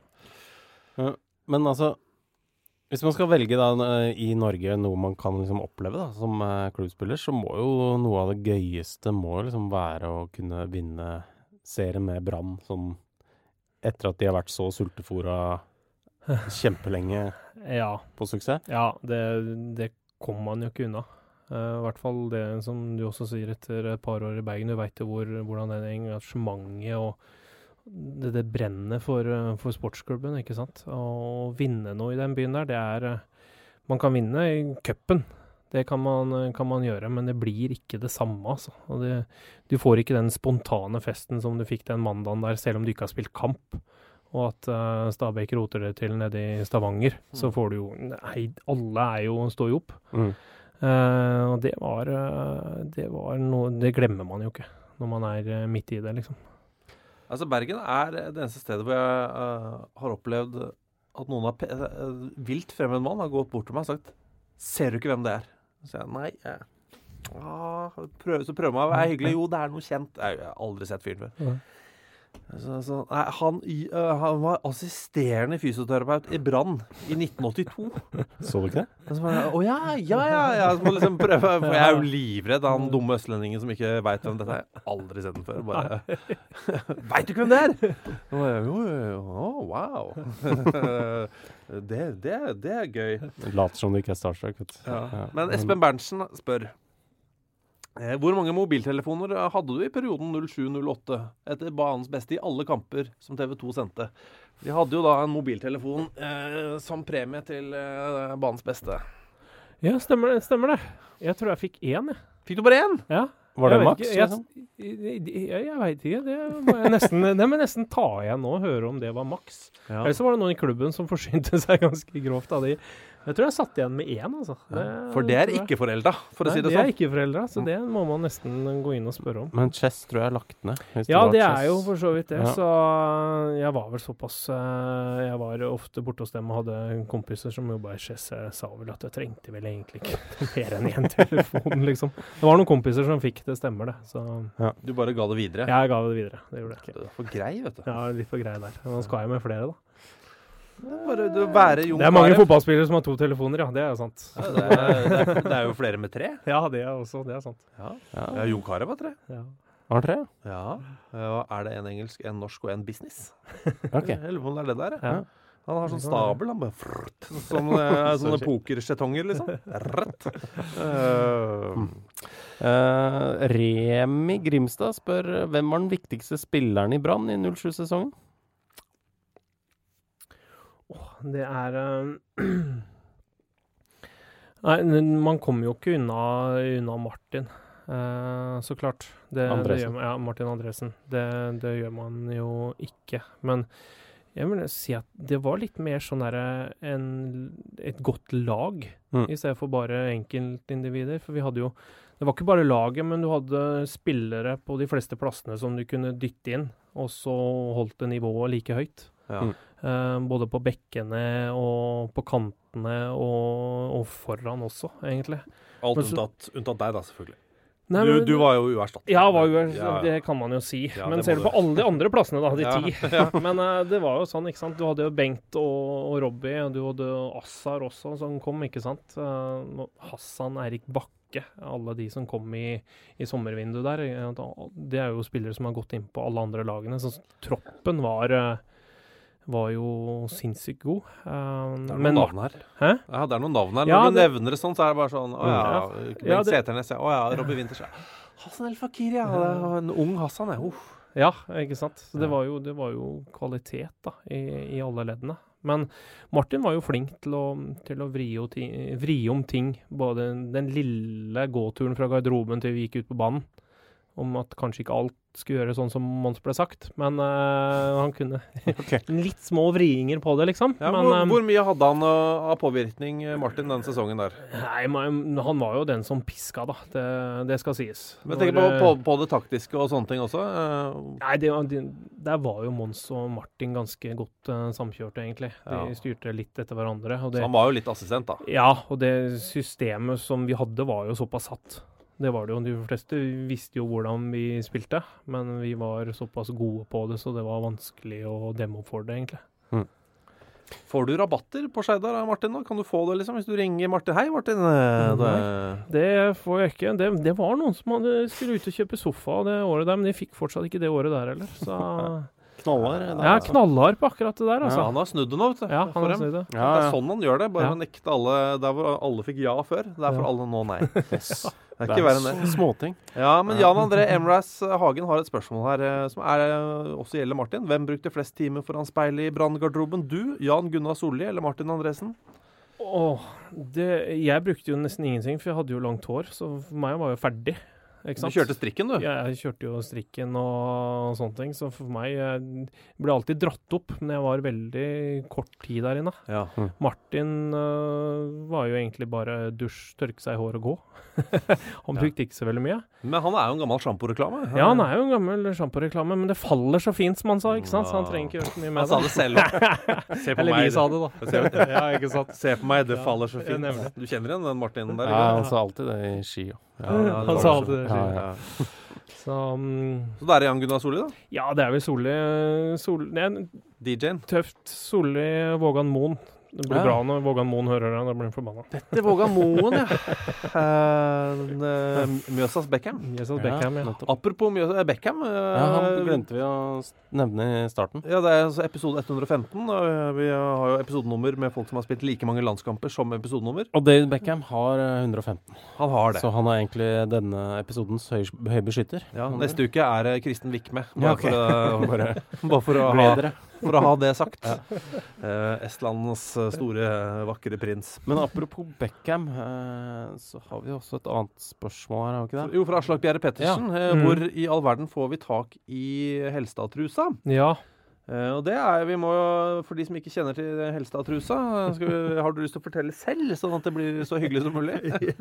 Speaker 8: Men altså, hvis man skal velge da eh, i Norge noe man kan liksom oppleve da, som eh, klubbspiller, så må jo noe av det gøyeste må jo liksom være å kunne vinne serien med Brann, sånn etter at de har vært så sultefora kjempelenge
Speaker 9: Ja,
Speaker 8: på suksess.
Speaker 9: ja det, det kom man jo ikke unna. Eh, I hvert fall det som du også sier etter et par år i Bergen. Du vet jo hvor, hvordan det engasjementet og det, det brenner for, eh, for sportsklubben, ikke sant? Å vinne noe i den byen der, det er eh, Man kan vinne i cupen. Det kan man, kan man gjøre, men det blir ikke det samme, altså. Og det, du får ikke den spontane festen som du fikk den mandagen der, selv om du ikke har spilt kamp. Og at uh, Stabæk roter det til nede i Stavanger, så får du jo Nei, alle er jo står jo opp.
Speaker 8: Mm.
Speaker 9: Uh, og det var, uh, det var noe Det glemmer man jo ikke når man er uh, midt i det, liksom.
Speaker 5: Altså, Bergen er det eneste stedet hvor jeg uh, har opplevd at noen av pe- uh, vilt fremmed mann har gått bort til meg og sagt «Ser du ikke hvem det er?» Så sier jeg «Nei, jeg, ah, prøv, så prøver man å være hyggelig. Jo, det er noe kjent.» Jeg har aldri sett fyren før.
Speaker 9: Ja.
Speaker 5: Så, så, nei, han, y- uh, han var assisterende fysioterapeut i Brann i nitten åttito.
Speaker 8: Så du ikke det?
Speaker 5: Og så bare, å ja, ja, ja, ja. Så må liksom prøve, for jeg er jo livredd han dumme østlendingen som ikke vet hvem dette er. Jeg har aldri sett den før. Bare, vet du ikke hvem det er? Og jeg, jo, jo, jo, å, wow. det, det, det er gøy.
Speaker 8: Later som du ikke er starstruck. vet du.
Speaker 5: Ja.
Speaker 8: Ja.
Speaker 5: Men Espen Berntsen spør, eh, hvor mange mobiltelefoner hadde du i perioden null sju null åtte etter banens beste i alle kamper som T V to sendte? De hadde jo da en mobiltelefon eh, som premie til eh, banens beste.
Speaker 9: Ja, stemmer det. Stemmer det. Jeg tror jeg fikk én, jeg.
Speaker 5: Fikk du bare én?
Speaker 9: Ja.
Speaker 8: Var det
Speaker 9: Jeg vet
Speaker 8: maks?
Speaker 9: ikke, jeg-
Speaker 8: Liksom?
Speaker 9: Jeg, jeg, jeg veit ikke. Det må jeg nesten, det må jeg nesten ta igjen nå og høre om det var maks.
Speaker 5: Ja.
Speaker 9: Eller så var det noen i klubben som forsynte seg ganske grovt av de. Jeg tror jeg satt igjen med én, altså.
Speaker 5: For det er
Speaker 9: tror jeg.
Speaker 5: ikke forelda, for å
Speaker 9: Nei,
Speaker 5: si det
Speaker 9: det
Speaker 5: sånn.
Speaker 9: er ikke foreldre, så det må man nesten gå inn og spørre om.
Speaker 8: Men chess tror jeg er lagt ned. hvis
Speaker 9: Ja,
Speaker 8: var
Speaker 9: det
Speaker 8: chess.
Speaker 9: er jo for så vidt det.
Speaker 8: Ja.
Speaker 9: Så jeg var vel såpass eh, Jeg var ofte borte hos dem og hadde kompiser som jobba i chess. Jeg sa vel at jeg trengte vel egentlig ikke mer enn én telefon, liksom. Det var noen kompiser som fikk det, stemmer det. Så
Speaker 5: Du bare ga det videre.
Speaker 9: jeg ga det videre. Det gjorde jeg.
Speaker 5: Du er for grei, vet du.
Speaker 9: Ja, litt for grei der. Nå skal jeg med flere, da.
Speaker 5: Bare du være Jon
Speaker 9: Det er mange
Speaker 5: Carew.
Speaker 9: fotballspillere som har to telefoner, ja. Det er jo sant.
Speaker 5: Ja, det, er, det, er, det er jo flere med tre.
Speaker 9: Ja, det er også. Det er sant.
Speaker 5: Ja,
Speaker 8: Ja.
Speaker 5: ja Jon Carew var tre.
Speaker 9: Ja.
Speaker 8: Har han tre?
Speaker 5: Ja. ja. Er det en engelsk, en norsk og en business?
Speaker 8: Ok.
Speaker 5: Jeg lurer på om det er det der, ja.
Speaker 9: Ja.
Speaker 5: Han har sånn stabel, han bare frrt, sånn, eh, sånne pokerskjetonger, liksom. Rett. Uh,
Speaker 8: Eh, Remi Grimstad spør hvem var den viktigste spilleren i Brann i null sju-sesongen?
Speaker 9: Det er eh, Nei, n- man kommer jo ikke unna, unna Martin. Eh, så klart. Det, det
Speaker 8: Andresen.
Speaker 9: gjør man, ja, Martin Andresen. Det, det gjør man jo ikke. Men jeg vil si at det var litt mer sånn derre en, et godt lag,
Speaker 8: Mm.
Speaker 9: i stedet for bare enkeltindivider. For vi hadde jo Det var ikke bare laget, men du hadde spillere på de fleste plassene som du kunne dytte inn, og så holdt det nivået like høyt.
Speaker 5: ja.
Speaker 8: Mm.
Speaker 9: Eh, både på bekkene og på kantene og, og foran også, egentlig.
Speaker 5: Alt
Speaker 9: Men så-
Speaker 5: unntatt, unntatt deg, da, selvfølgelig.
Speaker 9: Nei,
Speaker 5: Du,
Speaker 9: men-
Speaker 5: du var jo uerstattet.
Speaker 9: Ja, var jo,
Speaker 5: Ja, ja.
Speaker 9: det kan man jo si.
Speaker 5: Ja,
Speaker 9: men
Speaker 5: det
Speaker 9: ser
Speaker 5: må
Speaker 9: du på
Speaker 5: du.
Speaker 9: alle de andre plassene, da, de
Speaker 5: Ja,
Speaker 9: ti. Men eh, det var jo sånn, ikke sant. Du hadde jo Bengt og, og Robbie, og du hadde Assar også som kom, ikke sant. Eh, Hassan, Eirik Bakke, alle de som kom i, i sommervinduet der. eh, Det er jo spillere som har gått inn på alle andre lagene. Så troppen var eh, var jo sinnssykt god. Um,
Speaker 5: Det er
Speaker 9: men
Speaker 5: noen navn her.
Speaker 9: Hæ?
Speaker 5: Ja, det er noen navn her. Når
Speaker 9: Ja,
Speaker 5: du
Speaker 9: det-
Speaker 5: nevner det sånn, så er det bare sånn, å ja,
Speaker 9: Ja.
Speaker 5: Bengt
Speaker 9: Ja, det-
Speaker 5: Seternes, ja, å ja, Robbie Winters, ja. Hassan El Fakiri, ja, det er en ung Hassan, ja. Uff.
Speaker 9: Ja, ikke sant? Så det var jo, det var jo kvalitet da, i, i alle leddene. Men Martin var jo flink til å, til å vri, o ti, vri om ting. Både den lille gåturen fra garderoben til vi gikk ut på banen. Om at kanskje ikke alt skulle gjøre sånn som Mons ble sagt. Men uh, han kunne litt små vriinger på det, liksom.
Speaker 5: Ja,
Speaker 9: men,
Speaker 5: hvor,
Speaker 9: um,
Speaker 5: hvor mye hadde han uh, av påvirkning, Martin, denne sesongen der?
Speaker 9: Nei, men han var jo den som piska, da. Det, det skal sies.
Speaker 5: Men jeg tenker på, på, på det taktiske og sånne ting også. Uh,
Speaker 9: Nei, det, det, der var jo Mons og Martin ganske godt uh, samkjørte, egentlig. De
Speaker 5: Ja.
Speaker 9: styrte litt etter hverandre. Og det,
Speaker 5: så han var jo litt assistent, da.
Speaker 9: ja, og det systemet som vi hadde, var jo såpass satt. Det var det jo. De fleste visste jo hvordan vi spilte, men vi var såpass gode på det, så det var vanskelig å demme opp for det, egentlig.
Speaker 5: Mm. Får du rabatter på Skeidar, Martin? Da? Kan du få det liksom hvis du ringer Martin? Hei, Martin. Det...
Speaker 9: Nei, det får jeg ikke. Det, det var noen som hadde skulle ut og kjøpe sofa det året der, men de fikk fortsatt ikke det året der heller. Så
Speaker 8: knallhard.
Speaker 9: Ja, knallhard på akkurat det der, altså.
Speaker 5: Ja, han har snudd det nå, vet du.
Speaker 9: Ja, han
Speaker 5: For
Speaker 9: har
Speaker 5: dem.
Speaker 9: snudd det.
Speaker 5: Ja, ja. Det er sånn han gjør det. Bare
Speaker 9: Ja.
Speaker 5: å nekte alle der hvor alle fikk ja før. Det er for
Speaker 9: Ja.
Speaker 5: alle nå nei.
Speaker 8: Yes.
Speaker 5: Det er ikke verre enn det.
Speaker 8: Småting.
Speaker 5: Ja, men Jan André Emras Hagen har et spørsmål her eh, som er, eh, også gjelder Martin. Hvem brukte flest timer foran speilet i branngarderoben? Du, Jan Gunnar Solli eller Martin Andresen?
Speaker 9: Åh, det, jeg brukte jo nesten ingenting, for jeg hadde jo langt hår, så for meg var jeg ferdig. Ikke
Speaker 5: Du
Speaker 9: sant?
Speaker 5: kjørte strikken, du.
Speaker 9: Ja, jeg kjørte jo strikken og sånne ting, så for meg jeg ble alltid dratt opp, men jeg var veldig kort tid der inne.
Speaker 5: Ja.
Speaker 9: Martin øh, var jo egentlig bare dusj, tørke seg i hår og gå. Han brukte ikke så veldig mye.
Speaker 5: Men han er jo en gammel sjamporeklame.
Speaker 9: Ja, han er jo en gammel sjamporeklame, men det faller så fint, som han sa, ikke sant? Så han trenger ikke gjøre så mye med
Speaker 5: Han sa det selv. Se på
Speaker 9: Eller
Speaker 5: meg.
Speaker 9: vi sa det, da.
Speaker 5: Se,
Speaker 9: Ja, ikke sant?
Speaker 5: Se på meg, det
Speaker 9: Ja,
Speaker 5: faller så
Speaker 9: ja,
Speaker 5: fint.
Speaker 9: nemlig.
Speaker 5: Du kjenner igjen den Martin der?
Speaker 8: Ja,
Speaker 5: ikke?
Speaker 8: han sa alltid det i ski. Ja.
Speaker 5: Ja, ja,
Speaker 9: Han sa alltid det.
Speaker 8: Ja, ja.
Speaker 9: Så, um,
Speaker 5: Så der er Jan Gunnar Solli, da?
Speaker 9: ja, det er vel Solli Sol, det er
Speaker 5: D J-en.
Speaker 9: tøft. Solli Vågan Moen. Det blir
Speaker 5: Ja.
Speaker 9: bra når Vågan Moen hører det, da blir han forbanna.
Speaker 5: Det Vågan Moen, ja. Uh, Mjøsas Beckham.
Speaker 9: Jesus Beckham, ja.
Speaker 8: nettopp.
Speaker 5: Apropos Mjøsas Beckham. Uh,
Speaker 8: Ja, han glemte vi å s- nevne i starten.
Speaker 5: Ja, det er altså episode ett hundre og femten. Og vi har jo episodenummer med folk som har spilt like mange landskamper som episodenummer.
Speaker 8: Og David Beckham har eh, hundre og femten.
Speaker 5: Han har det.
Speaker 8: Så han er egentlig denne episodens høy, høybeskytter.
Speaker 5: Ja, neste uke er det Kristen Vikme. Bare,
Speaker 8: Ja, ok.
Speaker 5: for, å, bare, bare for, å ha,
Speaker 8: Gled dere.
Speaker 5: for å ha det sagt. Eh, Estlands eh, store, vakre prins.
Speaker 8: Men apropos Beckham, eh, så har vi også et annet spørsmål her, har vi ikke det?
Speaker 5: Jo, fra Aslak Bjerre Pettersen. eh,
Speaker 9: Mm.
Speaker 5: Hvor i all verden får vi tak i Helstad-trusa?
Speaker 9: Ja.
Speaker 5: Eh, og det er vi må jo, for de som ikke kjenner til Helstad-trusa, skal vi, har du lyst til å fortelle selv, sånn at det blir så hyggelig som mulig?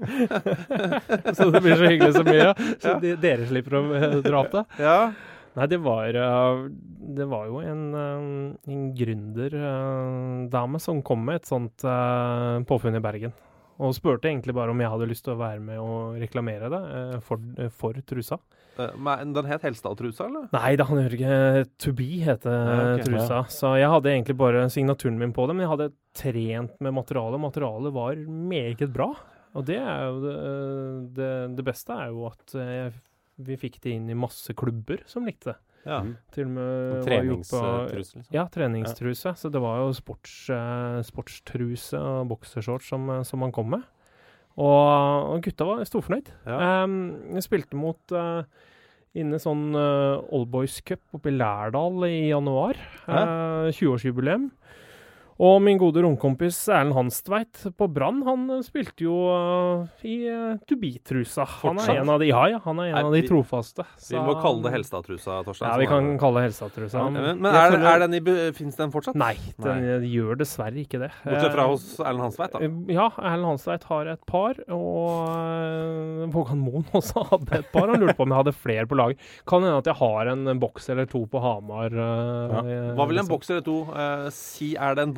Speaker 9: Så det blir så hyggelig så mye. Så de, dere slipper å eh, dra opp det.
Speaker 5: Ja.
Speaker 9: Nei, det var, uh, det var jo en, uh, en gründer-dame uh, som kom med et sånt uh, påfunn i Bergen. Og spurte egentlig bare om jeg hadde lyst til å være med og reklamere det uh, for, uh, for trusa.
Speaker 5: Eh, men den het Helstad-trusa, eller?
Speaker 9: Nei, det handler ikke. To be heter
Speaker 5: Ja, ok.
Speaker 9: trusa. Så jeg hadde egentlig bare signaturen min på det, men jeg hadde trent med materialet. Materialet var meget bra. Og det er jo det, det, det beste er jo at jeg, vi fikk det inn i masse klubber som likte det.
Speaker 5: Ja.
Speaker 9: Til og med var gjort på-
Speaker 8: Treningstrus, liksom.
Speaker 9: Ja, treningstruse. Så det var jo sports, eh, sportstruse og boksershorts som, eh, som han kom med. Og, og gutta var storfornøyd.
Speaker 5: Ja.
Speaker 9: Um, jeg spilte mot uh, inne sånn uh, Oldboys Cup oppe i Lærdal i januar. Uh, tjueårsjubileum. Og min gode romkompis Erlend Hanstveit på Brann, han uh, spilte jo uh, i uh, Tubi-trusa. Han
Speaker 5: Fortsatt?
Speaker 9: er en av de, ja, ja, han er en
Speaker 5: Nei,
Speaker 9: av de
Speaker 5: vi-
Speaker 9: trofaste.
Speaker 5: Vi må kalle det Helstad-trusa, Torstein.
Speaker 9: Ja, vi kan kalle det Helstad-trusa.
Speaker 5: Ja,
Speaker 9: Han-
Speaker 5: men men
Speaker 9: jeg
Speaker 5: er,
Speaker 9: føler-
Speaker 5: er den i, be- finnes den fortsatt?
Speaker 9: Nei, den gjør dessverre ikke det.
Speaker 5: Bortsett fra
Speaker 9: Eh,
Speaker 5: hos Erlend Hanstveit, da.
Speaker 9: Ja, Erlend Hanstveit har et par, og uh, Vågan Moen også hadde et par. Han lurte på om jeg hadde flere på laget. Kan hende at jeg har en boks eller to på Hamar. Uh,
Speaker 5: Ja. Hva vil en boks eller to eh, si? Er det en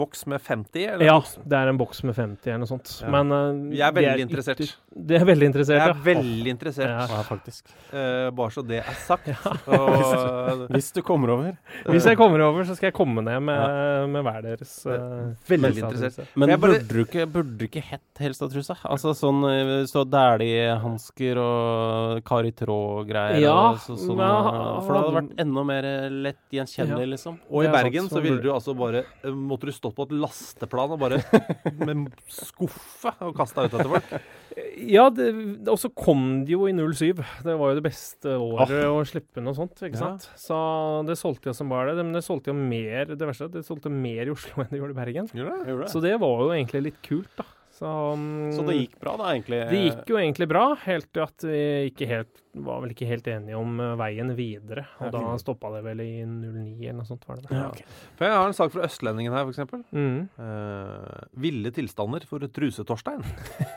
Speaker 5: boks med femti? Eller
Speaker 9: Ja,
Speaker 5: boks?
Speaker 9: det er en boks med femti eller noe sånt.
Speaker 5: Ja.
Speaker 9: Men uh,
Speaker 5: Jeg er
Speaker 9: det
Speaker 5: veldig interessert.
Speaker 9: ytter- Det er veldig interessert,
Speaker 5: Jeg
Speaker 9: ja.
Speaker 5: er veldig interessert.
Speaker 9: Ja.
Speaker 8: Ja, faktisk.
Speaker 5: Eh, bare så det er sagt. Og,
Speaker 8: Hvis du kommer over.
Speaker 9: Hvis jeg kommer over, så skal jeg komme ned med, med hver deres uh,
Speaker 5: Veldig
Speaker 9: Helstad-truse.
Speaker 5: interessert.
Speaker 8: Men
Speaker 5: Jeg bare-
Speaker 8: burde du ikke, burde du ikke hett Helstad-trusa? Altså sånn eh, stå dælig-hansker og Kari Traa-greier.
Speaker 9: Ja,
Speaker 8: og så, sånn,
Speaker 9: men
Speaker 8: eh, for det hadde
Speaker 9: hadde-
Speaker 8: vært enda mer eh, lett gjenkjennelig,
Speaker 9: Ja.
Speaker 8: liksom.
Speaker 5: og i
Speaker 9: Det er
Speaker 5: Bergen
Speaker 9: sant,
Speaker 5: så
Speaker 9: så
Speaker 5: ville
Speaker 9: burde-
Speaker 5: du altså bare eh, Måtte du stått på et lasteplan og bare med skuffe og kasta ut etter folk?
Speaker 9: Ja, det, og så kom det jo i null syv. Det var jo det beste året å slippe noe sånt, ikke
Speaker 5: Ja.
Speaker 9: sant? Så det solgte jo som bare det, men det solgte jo mer, det verste, det solgte mer i Oslo enn det gjorde i Bergen.
Speaker 5: Gjorde det?
Speaker 9: Så det var jo egentlig litt kult, da. Så, um,
Speaker 8: Så det gikk bra, da, egentlig?
Speaker 9: Det gikk jo egentlig bra, helt til at vi ikke helt, var vel ikke helt enige om uh, veien videre. Og da stoppa det vel i null ni eller noe sånt, var det det?
Speaker 8: Ja, ok.
Speaker 5: For jeg har en sak fra Østlendingen her, for eksempel.
Speaker 9: Mm.
Speaker 5: Eh, ville tilstander for Truse-Torstein.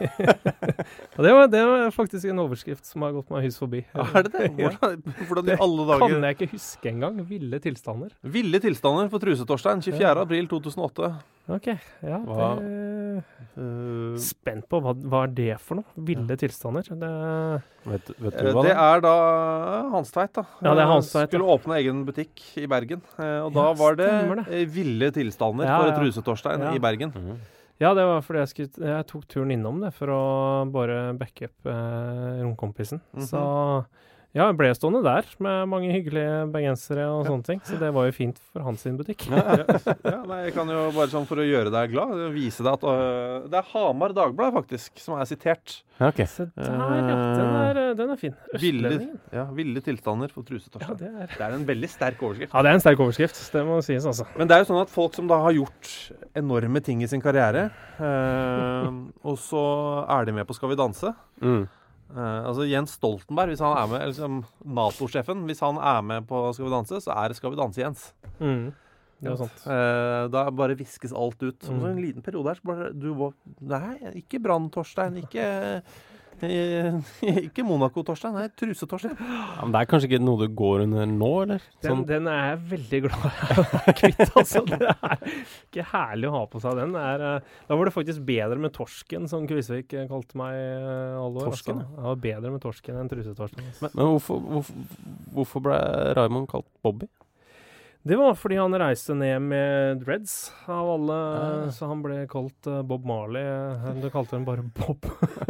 Speaker 9: Og det var, det var faktisk en overskrift som har gått meg hus forbi.
Speaker 5: Er det det? Hvordan, hvordan i alle
Speaker 9: Kan
Speaker 5: dager?
Speaker 9: jeg ikke huske engang. Ville tilstander.
Speaker 5: Ville tilstander for Truse-Torstein, tjuefjerde april to tusen og åtte.
Speaker 9: Ok, ja,
Speaker 8: Hva-
Speaker 9: det...
Speaker 5: Eh,
Speaker 9: Spent på hva, hva er det for noe? Ville tilstander? Det...
Speaker 8: Vet, vet
Speaker 5: Eh,
Speaker 8: du hva
Speaker 5: Det
Speaker 8: da?
Speaker 5: er da Hanstveit, da.
Speaker 9: Ja, det er Hanstveit,
Speaker 5: Skulle åpne egen butikk i Bergen. eh, Og da
Speaker 9: Ja,
Speaker 5: var det,
Speaker 9: stemmer det.
Speaker 5: eh, ville tilstander
Speaker 9: Ja,
Speaker 5: for
Speaker 9: ja.
Speaker 5: Truse-Torstein
Speaker 9: Ja.
Speaker 5: i Bergen.
Speaker 8: Mhm.
Speaker 9: Ja, det var fordi jeg, skulle, jeg tok turen innom det for å bare backe opp eh, romkompisen.
Speaker 5: Mhm.
Speaker 9: Så ja, jeg ble stående der med mange hyggelige bergensere og sånne ting. Så det var jo fint for hans sin butikk.
Speaker 5: Ja, ja, nei, jeg kan jo bare sånn for å gjøre deg glad, vise deg at øh, det er Hamar Dagblad faktisk som er sitert.
Speaker 8: Ja, ok.
Speaker 9: Se der, ja. Den er, eh, den er fin.
Speaker 5: Ville,
Speaker 9: Østlendingen.
Speaker 5: ja, ville tilstander for
Speaker 9: Ja,
Speaker 5: Truse-Torstein.
Speaker 9: det er...
Speaker 5: Det er en veldig sterk overskrift.
Speaker 9: ja, det er en sterk overskrift. Det må sies, altså.
Speaker 5: Men det er jo sånn at folk som da har gjort enorme ting i sin karriere, øh, og så er de med på Skal vi danse.
Speaker 8: Mm.
Speaker 5: Eh, altså Jens Stoltenberg, hvis han er med, eller liksom NATO-sjefen, hvis han er med på Skal vi danse, så er det Skal vi danse Jens.
Speaker 9: Mm. Det var sant.
Speaker 5: Eh, da bare viskes alt ut. Så
Speaker 9: Mm.
Speaker 5: en liten periode her så bare du var, Nei, ikke Brann Torstein, ikke eh, ikke Monaco Torstein, nei, Truse Torstein.
Speaker 8: Ja, men det er kanskje ikke noe du går under nå, eller?
Speaker 9: Den,
Speaker 8: Sånn,
Speaker 9: den er jeg veldig glad i å være kvitt, altså. Det er ikke herlig å ha på seg den. Det er, eh, da var det faktisk bedre med torsken, som Kvisvik eh, kalte meg eh, alle år.
Speaker 8: Torsken,
Speaker 9: altså. Det var bedre med torsken enn Truse-Torsten. Altså.
Speaker 8: men hvorfor, hvorfor, hvorfor ble Raymond kalt Bobby?
Speaker 9: Det var fordi han reiste ned med dreads av alle,
Speaker 8: Ah.
Speaker 9: så han ble kalt eh, Bob Marley. Eh, Du kalte den bare Bob.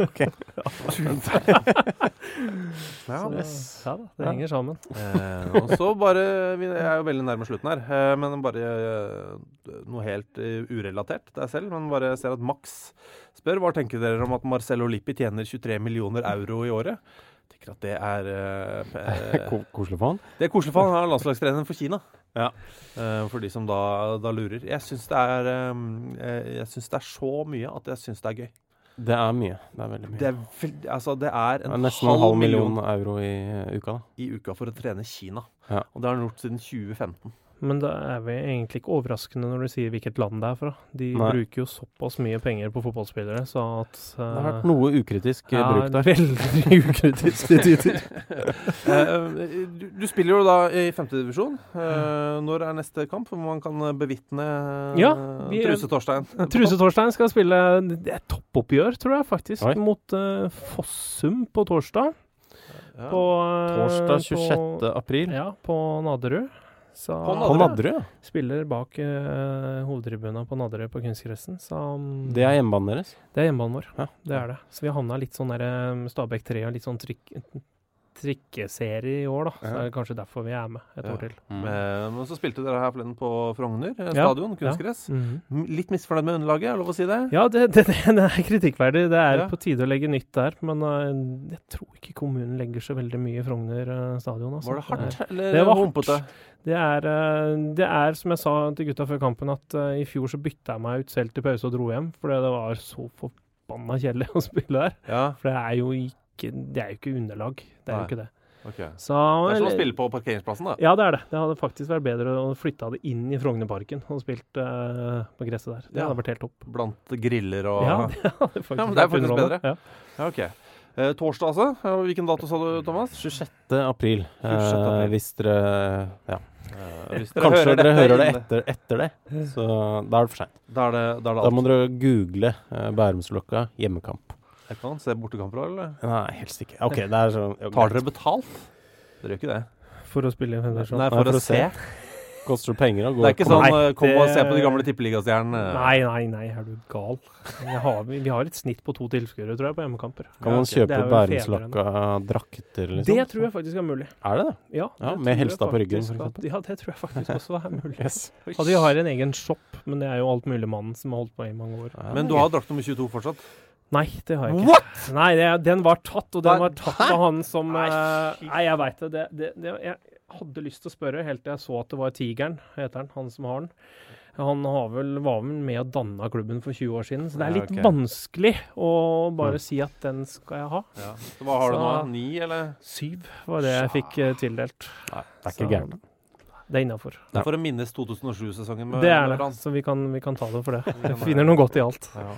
Speaker 5: Ja,
Speaker 9: Så,
Speaker 5: yes.
Speaker 9: ja da, det
Speaker 5: Ja.
Speaker 9: henger sammen.
Speaker 5: Eh, og så bare vi- Jeg er jo veldig nærme slutten her, eh, men bare eh, noe helt eh, urelatert til deg selv. Men bare ser at Max spør hva tenker dere om at Marcello Lippi tjener tjuetre millioner euro i året. Jeg tenker at det er eh, eh,
Speaker 8: Ko- Koselig for han?
Speaker 5: Det er koselig for han. Han er landslagstrener for Kina.
Speaker 8: Ja.
Speaker 5: Eh, for de som da, da lurer. Jeg syns det er eh, Jeg synes det er så mye at jeg syns det er gøy.
Speaker 8: Det er mye. Det er veldig mye.
Speaker 5: Det er, veld, altså, det er
Speaker 8: Det
Speaker 5: en
Speaker 8: er nesten en halv million euro i eh, uka, da.
Speaker 5: i uka for å trene Kina.
Speaker 8: Ja.
Speaker 5: Og det har han gjort siden tjue femten.
Speaker 9: Men det er vel egentlig ikke overraskende når du sier hvilket land det er fra. De
Speaker 8: Nei.
Speaker 9: bruker jo såpass mye penger på fotballspillere, så at
Speaker 8: Det har
Speaker 9: eh,
Speaker 8: vært noe ukritisk eh,
Speaker 9: ja,
Speaker 8: bruk der.
Speaker 9: veldig ukritisk til tider.
Speaker 5: Eh, du, du spiller jo da i femtedivisjon. Uh, når er neste kamp hvor man kan bevitne uh,
Speaker 9: Ja, vi er-
Speaker 5: Truse Torstein?
Speaker 9: Truse-Torstein skal spille Det er toppoppgjør, tror jeg faktisk,
Speaker 8: Oi.
Speaker 9: mot eh, Fossum på torsdag.
Speaker 5: Ja.
Speaker 9: På, eh,
Speaker 8: Torsdag
Speaker 9: på-
Speaker 8: tjuesjette april.
Speaker 9: Ja, på Nadderud. Så
Speaker 5: På
Speaker 8: På Nadderud, ja.
Speaker 9: spiller bak uh, hovedtribunen på Nadderud på kunstgressen. Så um,
Speaker 8: Det er hjemmebanen deres.
Speaker 9: det er hjemmebanen vår.
Speaker 8: Ja.
Speaker 9: Det er det. Så vi havna litt sånn der um, Stabæk tre og litt sånn trikk, trikkeserie i år, da. Så
Speaker 5: Ja.
Speaker 9: er det kanskje derfor vi er med et
Speaker 5: Ja.
Speaker 9: år til.
Speaker 8: Mm.
Speaker 5: Eh, Men så spilte dere her forleden på Frogner eh,
Speaker 9: Ja,
Speaker 5: stadion,
Speaker 9: ja.
Speaker 5: kunstgress.
Speaker 9: Mhm.
Speaker 5: M- Litt misfornøyd med underlaget, er det lov å si det?
Speaker 9: Ja, det, det, det, det er kritikkverdig. Det er
Speaker 5: Ja.
Speaker 9: på tide å legge nytt der. Men uh, jeg tror ikke kommunen legger så veldig mye i Frogner uh, stadion. Altså.
Speaker 5: Var det hardt, eller
Speaker 9: det var hardt.
Speaker 5: humpete?
Speaker 9: Det er, uh, det er, som jeg sa til gutta før kampen, at uh, i fjor så bytta jeg meg ut selv til pause og dro hjem. Fordi det var så forbanna kjedelig å spille der.
Speaker 5: Ja,
Speaker 9: For det er jo ikke, det er jo ikke underlag. Det er
Speaker 5: Nei.
Speaker 9: jo ikke det.
Speaker 5: ok.
Speaker 9: Så,
Speaker 5: Det er som å spille på parkeringsplassen, da.
Speaker 9: Ja, det er det. Det hadde faktisk vært bedre å flytte det inn i Frognerparken og spilt uh, på gresset der. Det
Speaker 5: Ja.
Speaker 9: hadde vært helt topp.
Speaker 5: Blant griller og
Speaker 9: Ja, det hadde faktisk
Speaker 5: Ja, men det er
Speaker 9: vært
Speaker 5: faktisk
Speaker 9: underholdende.
Speaker 5: bedre.
Speaker 9: Ja.
Speaker 5: Ja, ok. Eh, torsdag altså. Hvilken dato sa du, Thomas?
Speaker 8: tjuesjette april.
Speaker 5: tjuesjette april.
Speaker 8: Eh, hvis dere ja.
Speaker 5: Eh, hvis dere
Speaker 8: Kanskje
Speaker 5: hører
Speaker 8: dere
Speaker 5: dette
Speaker 8: hører det
Speaker 5: inne-
Speaker 8: etter, etter det, så da er det for sent.
Speaker 5: Da er det, da er det
Speaker 8: Da må
Speaker 5: alt.
Speaker 8: dere google eh, Bærumsløkka hjemmekamp.
Speaker 5: Jeg kan se bortekamper, eller?
Speaker 8: Nei, helst ikke. Ok, det er sånn.
Speaker 5: Tar dere betalt? Dere gjør ikke det.
Speaker 9: For å spille i femdelsjon.
Speaker 5: Nei, for, å se.
Speaker 8: Koster det penger å gå
Speaker 5: Det er ikke
Speaker 8: på-
Speaker 5: sånn,
Speaker 9: Nei,
Speaker 5: eh, kom og
Speaker 9: det-
Speaker 5: se på de gamle tippeligastjernene.
Speaker 9: Nei, nei, nei, er du gal? Jeg har, vi vi har et snitt på to tilskuere, tror jeg, på hjemmekamper.
Speaker 8: Kan man
Speaker 9: Det
Speaker 8: kjøpe
Speaker 9: er jo
Speaker 8: Bærumsløkka-drakter, liksom?
Speaker 9: Det tror jeg faktisk er mulig.
Speaker 8: Er det det?
Speaker 9: Ja,
Speaker 8: Ja,
Speaker 9: det
Speaker 8: med
Speaker 9: tror jeg
Speaker 8: Helstad på ryggen,
Speaker 9: faktisk
Speaker 8: for
Speaker 9: at-
Speaker 8: eksempel.
Speaker 9: Ja, det tror jeg faktisk også er mulig.
Speaker 8: Yes.
Speaker 9: Altså, vi har en egen shop, men det er jo alt mulig mannen som har holdt på i mange år.
Speaker 5: Men du har drakt nummer tjueto fortsatt?
Speaker 9: Nei, det har jeg ikke.
Speaker 5: What?!
Speaker 9: Nei, det, den var tatt, og den
Speaker 5: Nei,
Speaker 9: var tatt av han som eh, Nei, jeg veit det. Det, det, det. Jeg hadde lyst til å spørre helt til jeg så at det var Tigeren, heter han, han som har den. Han har vel, var vel med og danna klubben for tjue år siden, så det er
Speaker 5: Ja,
Speaker 9: litt
Speaker 5: ok.
Speaker 9: vanskelig å bare
Speaker 8: Mm.
Speaker 9: si at den skal jeg ha.
Speaker 5: Ja. Så hva har du nå?
Speaker 9: Så-
Speaker 5: Ni, eller?
Speaker 9: Syv var det jeg fikk eh, tildelt.
Speaker 8: Nei, det er
Speaker 9: Så-
Speaker 8: ikke gærent.
Speaker 9: Det er innafor.
Speaker 5: Det er for å minnes to tusen og sju-sesongen med
Speaker 9: Det er
Speaker 5: med
Speaker 9: det,
Speaker 5: Brann.
Speaker 9: så vi kan, vi kan ta det for det.
Speaker 5: kan
Speaker 9: Jeg
Speaker 5: det.
Speaker 9: finner noe godt i alt.
Speaker 5: Ja.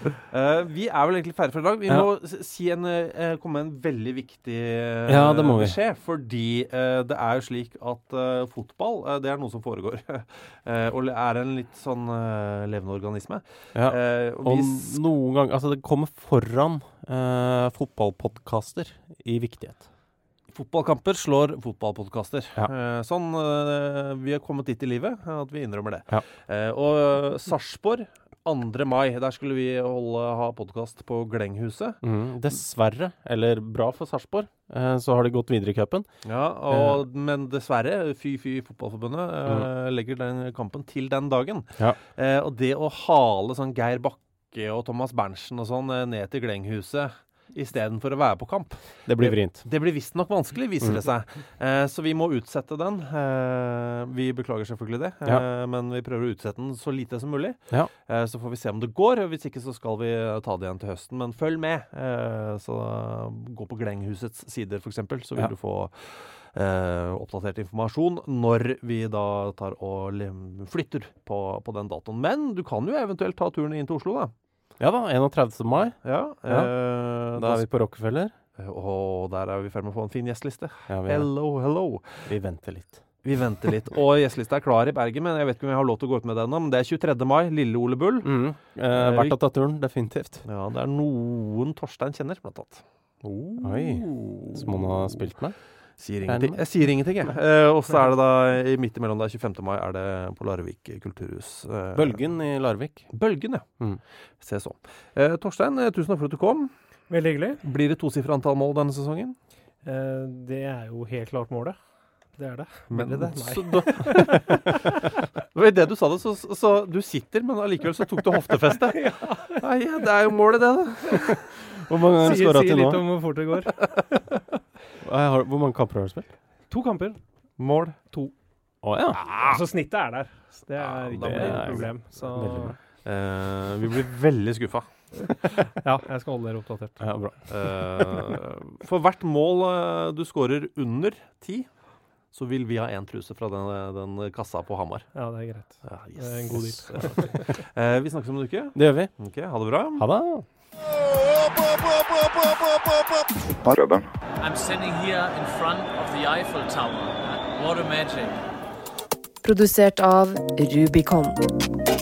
Speaker 5: Eh, vi er vel egentlig ferdig for i dag. Vi
Speaker 8: Ja.
Speaker 5: må s- si en, eh, komme med en veldig viktig eh,
Speaker 8: Ja, det må vi.
Speaker 5: beskjed. Fordi eh, det er jo slik at eh, fotball, eh, det er noe som foregår. eh, og er en litt sånn eh, levende organisme.
Speaker 8: Ja.
Speaker 5: Eh, og
Speaker 8: Og
Speaker 5: vi s-
Speaker 8: noen ganger Altså, det kommer foran eh, fotballpodkaster i viktighet.
Speaker 5: Fotballkamper slår fotballpodkaster.
Speaker 8: Ja.
Speaker 5: Eh, sånn, eh, vi har kommet dit i livet at vi innrømmer det.
Speaker 8: Ja.
Speaker 5: Eh, og Sarpsborg, andre mai, der skulle vi holde, ha podkast på Glenghuset.
Speaker 8: Mm. Dessverre, eller bra for Sarpsborg, eh, så har de gått videre i cupen.
Speaker 5: Ja, og, men dessverre, Fy Fy Fotballforbundet eh, legger den kampen til den dagen.
Speaker 8: Ja.
Speaker 5: Eh, og det å hale sånn Geir Bakke og Thomas Berntsen og sånn eh, ned til Glenghuset istedenfor å være på kamp,
Speaker 8: Det blir vrient.
Speaker 5: det blir visstnok vanskelig, viser det seg. Eh, så vi må utsette den. Eh, vi beklager selvfølgelig det, eh,
Speaker 8: Ja.
Speaker 5: men vi prøver å utsette den så lite som mulig.
Speaker 8: Ja.
Speaker 5: Eh, så får vi se om det går. Hvis ikke så skal vi ta det igjen til høsten. Men følg med. Eh, så gå på Glenghusets sider, for eksempel, så vil
Speaker 8: Ja.
Speaker 5: du få eh, oppdatert informasjon når vi da tar og lem- flytter på, på den datoen. Men du kan jo eventuelt ta turen inn til Oslo, da.
Speaker 8: Ja da, enogtredivte mai.
Speaker 5: Ja,
Speaker 8: Ja.
Speaker 5: eh,
Speaker 8: Da er vi på Rockefeller.
Speaker 5: Og der er vi i ferd med å få en fin gjesteliste.
Speaker 8: Ja, vi, er-
Speaker 5: Hello, hello.
Speaker 8: vi venter litt.
Speaker 5: Vi venter litt. Og gjestelista er klar i Bergen, men jeg vet ikke om jeg har lov til å gå ut med den nå. Men det er tjuetredje mai, Lille Ole Bull.
Speaker 8: Mm. Eh, verdt å ta turen, definitivt.
Speaker 5: Ja, det er noen Torstein kjenner, blant annet.
Speaker 8: Oi, som han har spilt med.
Speaker 5: Sier ingenting. Jeg sier ingenting, jeg. Eh, og så er det da i midt imellom der, tjuefemte mai, er det på Larvik kulturhus. Eh,
Speaker 8: Bølgen i Larvik.
Speaker 5: Bølgen, ja.
Speaker 8: Mm.
Speaker 5: Se så. Eh, Torstein, eh, tusen takk for at du kom.
Speaker 9: Veldig hyggelig.
Speaker 5: Blir det tosifret antall mål denne sesongen?
Speaker 9: Eh, det er jo helt klart målet. Det er det.
Speaker 5: Men
Speaker 9: Blir det det?
Speaker 5: så, da, I det du sa det, så, så, så du sitter, men allikevel så tok du hoftefeste. Nei, ja, det er jo målet, det, da.
Speaker 8: Hvor mange har du
Speaker 9: Sier,
Speaker 8: skåret
Speaker 9: sier
Speaker 8: til nå?
Speaker 9: litt om hvor fort det går.
Speaker 8: Jeg har, hvor mange kamper har du spilt?
Speaker 9: To kamper.
Speaker 5: Mål.
Speaker 9: To.
Speaker 8: Å ja.
Speaker 9: Altså snittet er der. Så det er
Speaker 5: Ja,
Speaker 9: ikke
Speaker 5: da
Speaker 8: blir
Speaker 9: noe
Speaker 8: det-
Speaker 9: problem. Så
Speaker 8: Veldig bra.
Speaker 5: Eh, vi blir veldig skuffa.
Speaker 9: ja, jeg skal holde dere oppdatert.
Speaker 8: Ja, bra.
Speaker 5: Eh, for hvert mål eh, du skårer under ti, så vil vi ha én truse fra den, den kassa på Hamar.
Speaker 9: Ja, det er greit.
Speaker 5: Ja, yes.
Speaker 9: Det er en god deal.
Speaker 5: Ja, ok. eh, vi snakkes om en uke.
Speaker 8: Det gjør vi.
Speaker 5: Ok, ha det bra.
Speaker 8: Ha det.
Speaker 10: I'm standing here in front of the Eiffel Tower. What a magic.
Speaker 11: Produsert av Rubicon.